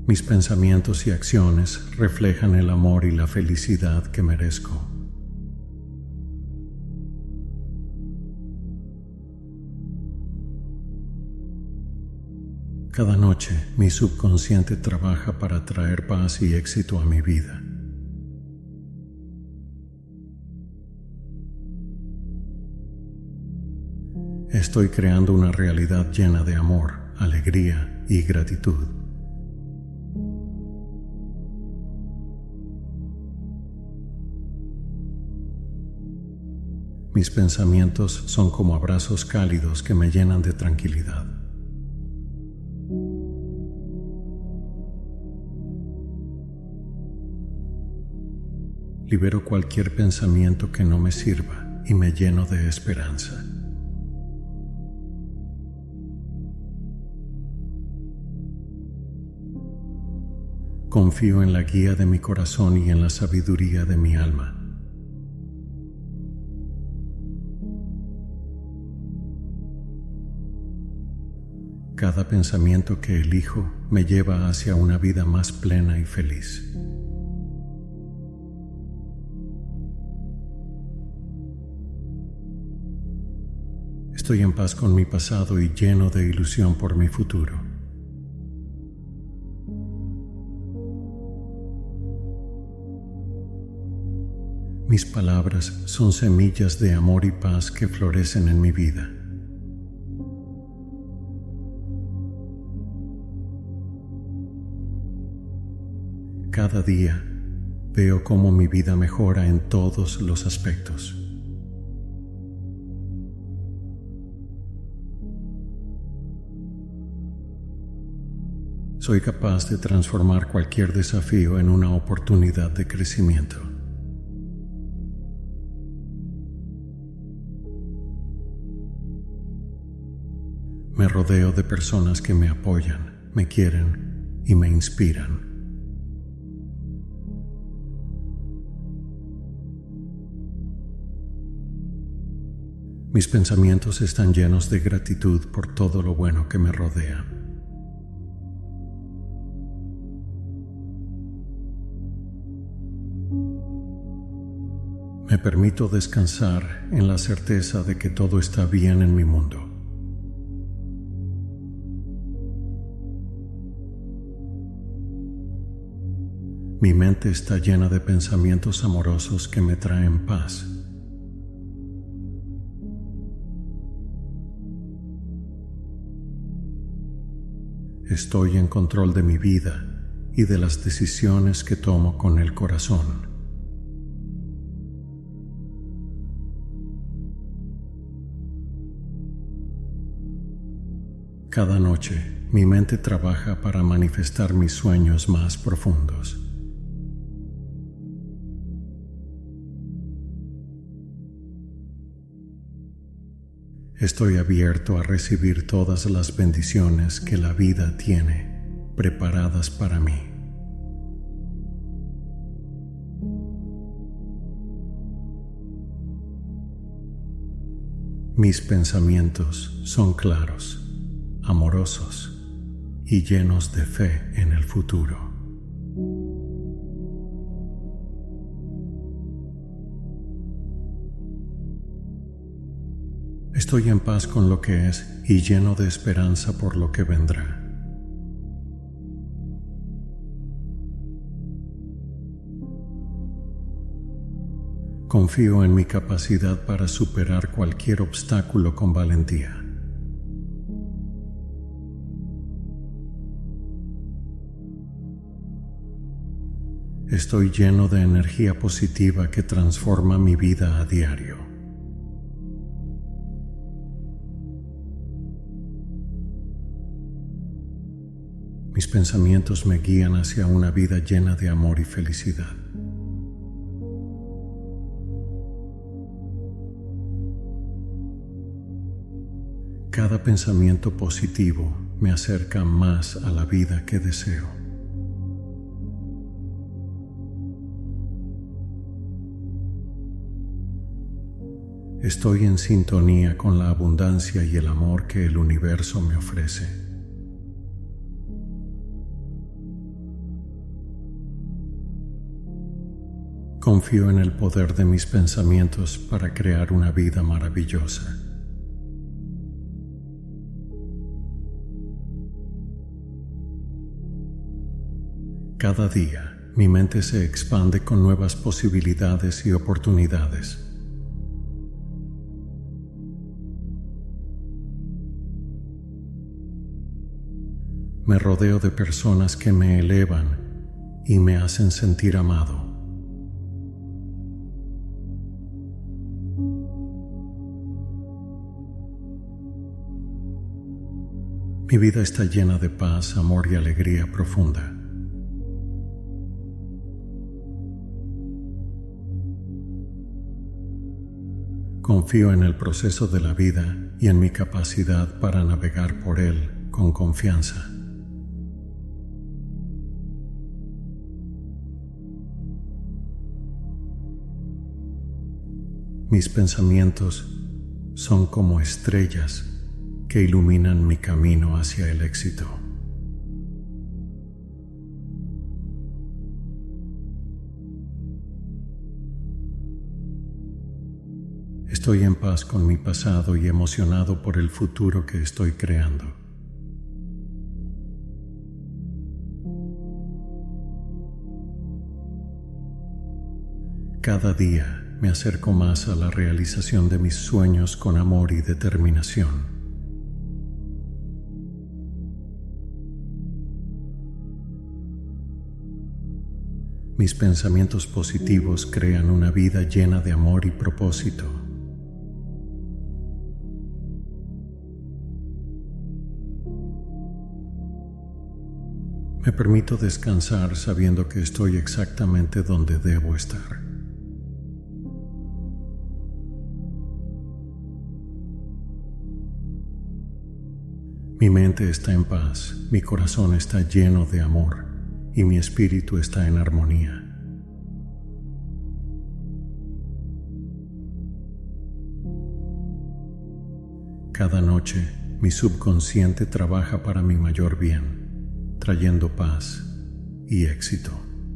Mis pensamientos y acciones reflejan el amor y la felicidad que merezco. Cada noche, mi subconsciente trabaja para traer paz y éxito a mi vida. Estoy creando una realidad llena de amor, alegría y gratitud. Mis pensamientos son como abrazos cálidos que me llenan de tranquilidad. Libero cualquier pensamiento que no me sirva y me lleno de esperanza. Confío en la guía de mi corazón y en la sabiduría de mi alma. Cada pensamiento que elijo me lleva hacia una vida más plena y feliz. Estoy en paz con mi pasado y lleno de ilusión por mi futuro. Mis palabras son semillas de amor y paz que florecen en mi vida. Cada día veo cómo mi vida mejora en todos los aspectos. Soy capaz de transformar cualquier desafío en una oportunidad de crecimiento. Me rodeo de personas que me apoyan, me quieren y me inspiran. Mis pensamientos están llenos de gratitud por todo lo bueno que me rodea. Me permito descansar en la certeza de que todo está bien en mi mundo. Mi mente está llena de pensamientos amorosos que me traen paz. Estoy en control de mi vida y de las decisiones que tomo con el corazón. Cada noche, mi mente trabaja para manifestar mis sueños más profundos. Estoy abierto a recibir todas las bendiciones que la vida tiene preparadas para mí. Mis pensamientos son claros, amorosos y llenos de fe en el futuro. Estoy en paz con lo que es y lleno de esperanza por lo que vendrá. Confío en mi capacidad para superar cualquier obstáculo con valentía. Estoy lleno de energía positiva que transforma mi vida a diario. Mis pensamientos me guían hacia una vida llena de amor y felicidad. Cada pensamiento positivo me acerca más a la vida que deseo. Estoy en sintonía con la abundancia y el amor que el universo me ofrece. Confío en el poder de mis pensamientos para crear una vida maravillosa. Cada día, mi mente se expande con nuevas posibilidades y oportunidades. Me rodeo de personas que me elevan y me hacen sentir amado. Mi vida está llena de paz, amor y alegría profunda. Confío en el proceso de la vida y en mi capacidad para navegar por él con confianza. Mis pensamientos son como estrellas que iluminan mi camino hacia el éxito. Estoy en paz con mi pasado y emocionado por el futuro que estoy creando. Cada día me acerco más a la realización de mis sueños con amor y determinación. Mis pensamientos positivos crean una vida llena de amor y propósito. Me permito descansar sabiendo que estoy exactamente donde debo estar. Mi mente está en paz, mi corazón está lleno de amor y mi espíritu está en armonía. Cada noche, mi subconsciente trabaja para mi mayor bien, trayendo paz y éxito.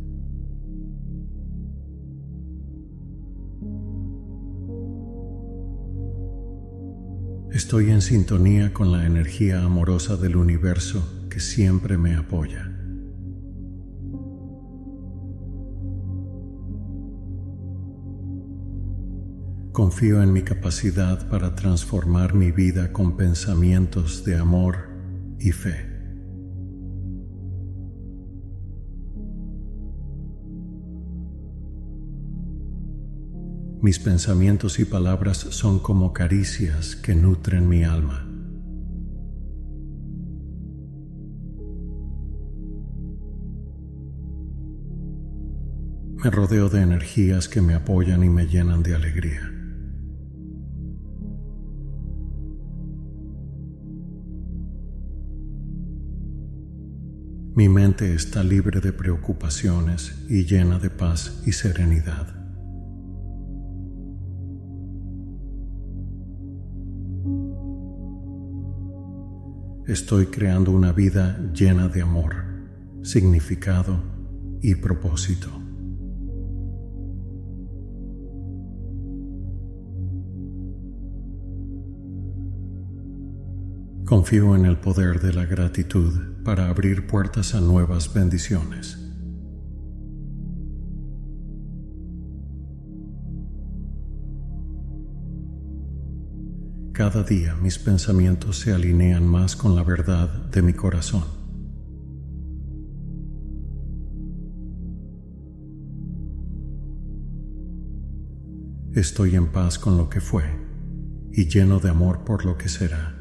Estoy en sintonía con la energía amorosa del universo que siempre me apoya. Confío en mi capacidad para transformar mi vida con pensamientos de amor y fe. Mis pensamientos y palabras son como caricias que nutren mi alma. Me rodeo de energías que me apoyan y me llenan de alegría. Mi mente está libre de preocupaciones y llena de paz y serenidad. Estoy creando una vida llena de amor, significado y propósito. Confío en el poder de la gratitud para abrir puertas a nuevas bendiciones. Cada día mis pensamientos se alinean más con la verdad de mi corazón. Estoy en paz con lo que fue y lleno de amor por lo que será.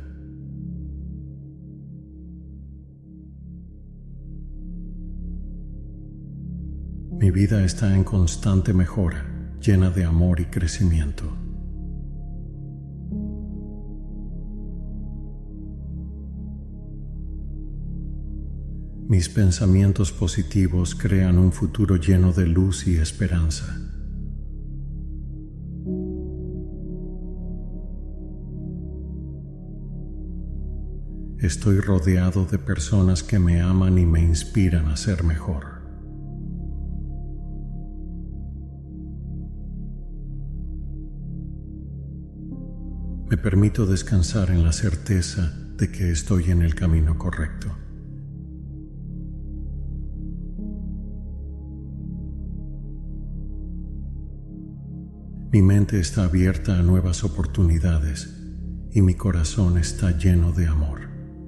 Mi vida está en constante mejora, llena de amor y crecimiento. Mis pensamientos positivos crean un futuro lleno de luz y esperanza. Estoy rodeado de personas que me aman y me inspiran a ser mejor. Me permito descansar en la certeza de que estoy en el camino correcto. Mi mente está abierta a nuevas oportunidades y mi corazón está lleno de amor.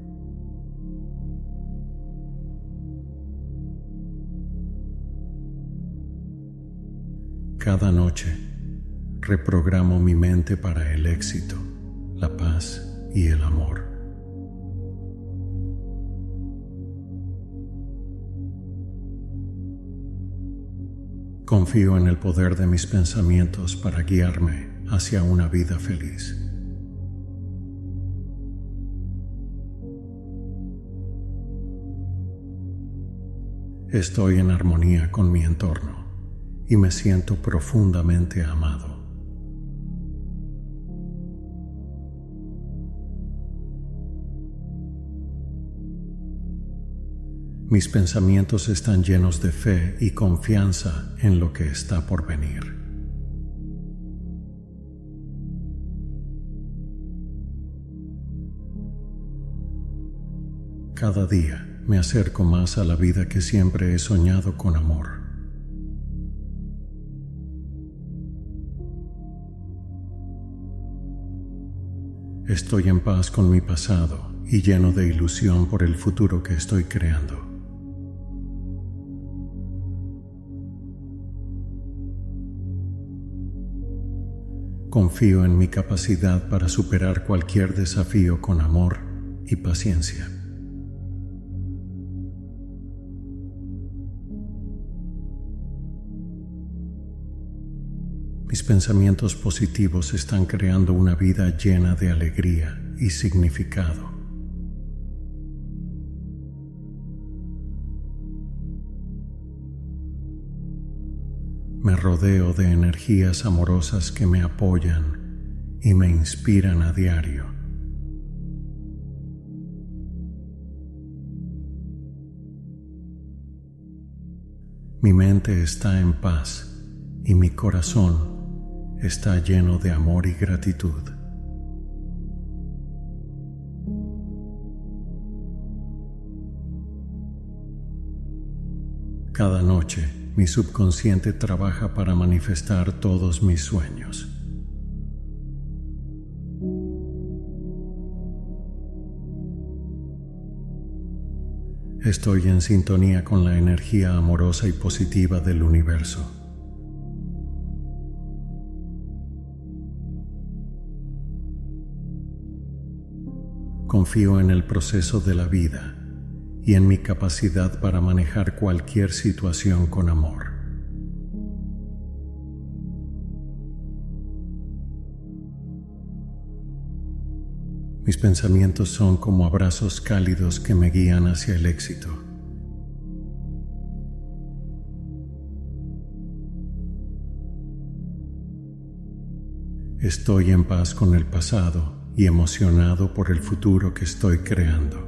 Cada noche reprogramo mi mente para el éxito, la paz y el amor. Confío en el poder de mis pensamientos para guiarme hacia una vida feliz. Estoy en armonía con mi entorno y me siento profundamente amado. Mis pensamientos están llenos de fe y confianza en lo que está por venir. Cada día me acerco más a la vida que siempre he soñado con amor. Estoy en paz con mi pasado y lleno de ilusión por el futuro que estoy creando. Confío en mi capacidad para superar cualquier desafío con amor y paciencia. Mis pensamientos positivos están creando una vida llena de alegría y significado. Me rodeo de energías amorosas que me apoyan y me inspiran a diario. Mi mente está en paz y mi corazón está lleno de amor y gratitud. Cada noche, mi subconsciente trabaja para manifestar todos mis sueños. Estoy en sintonía con la energía amorosa y positiva del universo. Confío en el proceso de la vida y en mi capacidad para manejar cualquier situación con amor. Mis pensamientos son como abrazos cálidos que me guían hacia el éxito. Estoy en paz con el pasado y emocionado por el futuro que estoy creando.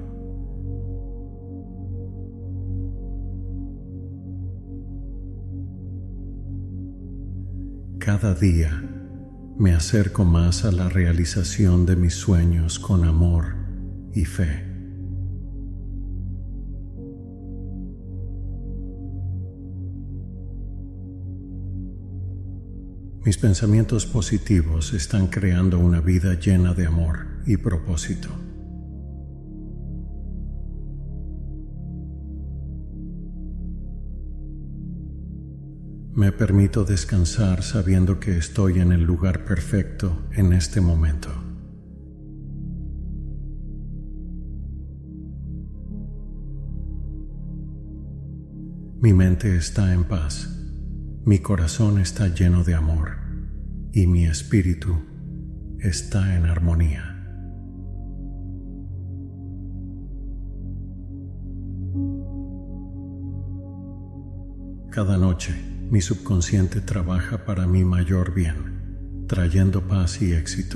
Cada día me acerco más a la realización de mis sueños con amor y fe. Mis pensamientos positivos están creando una vida llena de amor y propósito. Me permito descansar sabiendo que estoy en el lugar perfecto en este momento. Mi mente está en paz, mi corazón está lleno de amor y mi espíritu está en armonía. Cada noche, mi subconsciente trabaja para mi mayor bien, trayendo paz y éxito.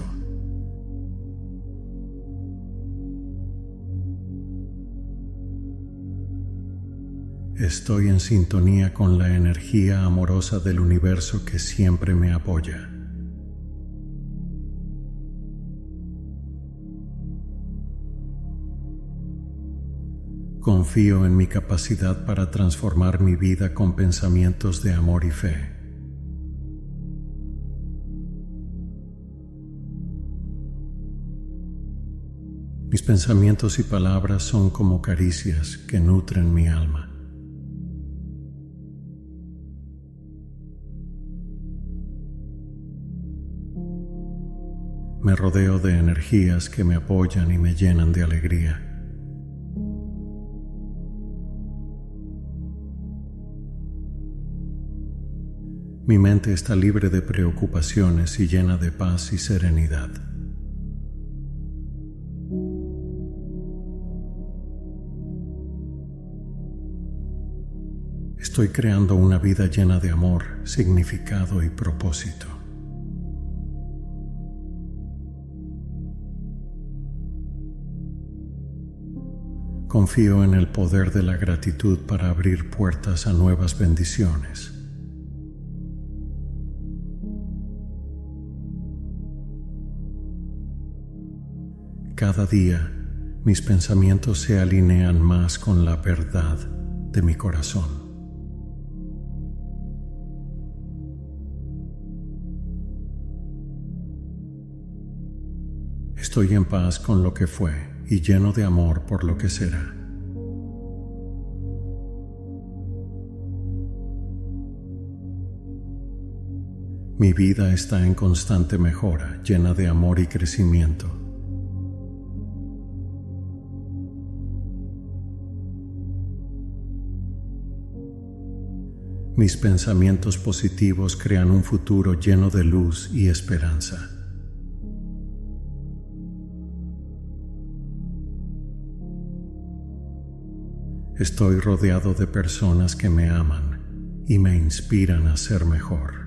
Estoy en sintonía con la energía amorosa del universo que siempre me apoya. Confío en mi capacidad para transformar mi vida con pensamientos de amor y fe. Mis pensamientos y palabras son como caricias que nutren mi alma. Me rodeo de energías que me apoyan y me llenan de alegría. Mi mente está libre de preocupaciones y llena de paz y serenidad. Estoy creando una vida llena de amor, significado y propósito. Confío en el poder de la gratitud para abrir puertas a nuevas bendiciones. Cada día, mis pensamientos se alinean más con la verdad de mi corazón. Estoy en paz con lo que fue y lleno de amor por lo que será. Mi vida está en constante mejora, llena de amor y crecimiento. Mis pensamientos positivos crean un futuro lleno de luz y esperanza. Estoy rodeado de personas que me aman y me inspiran a ser mejor.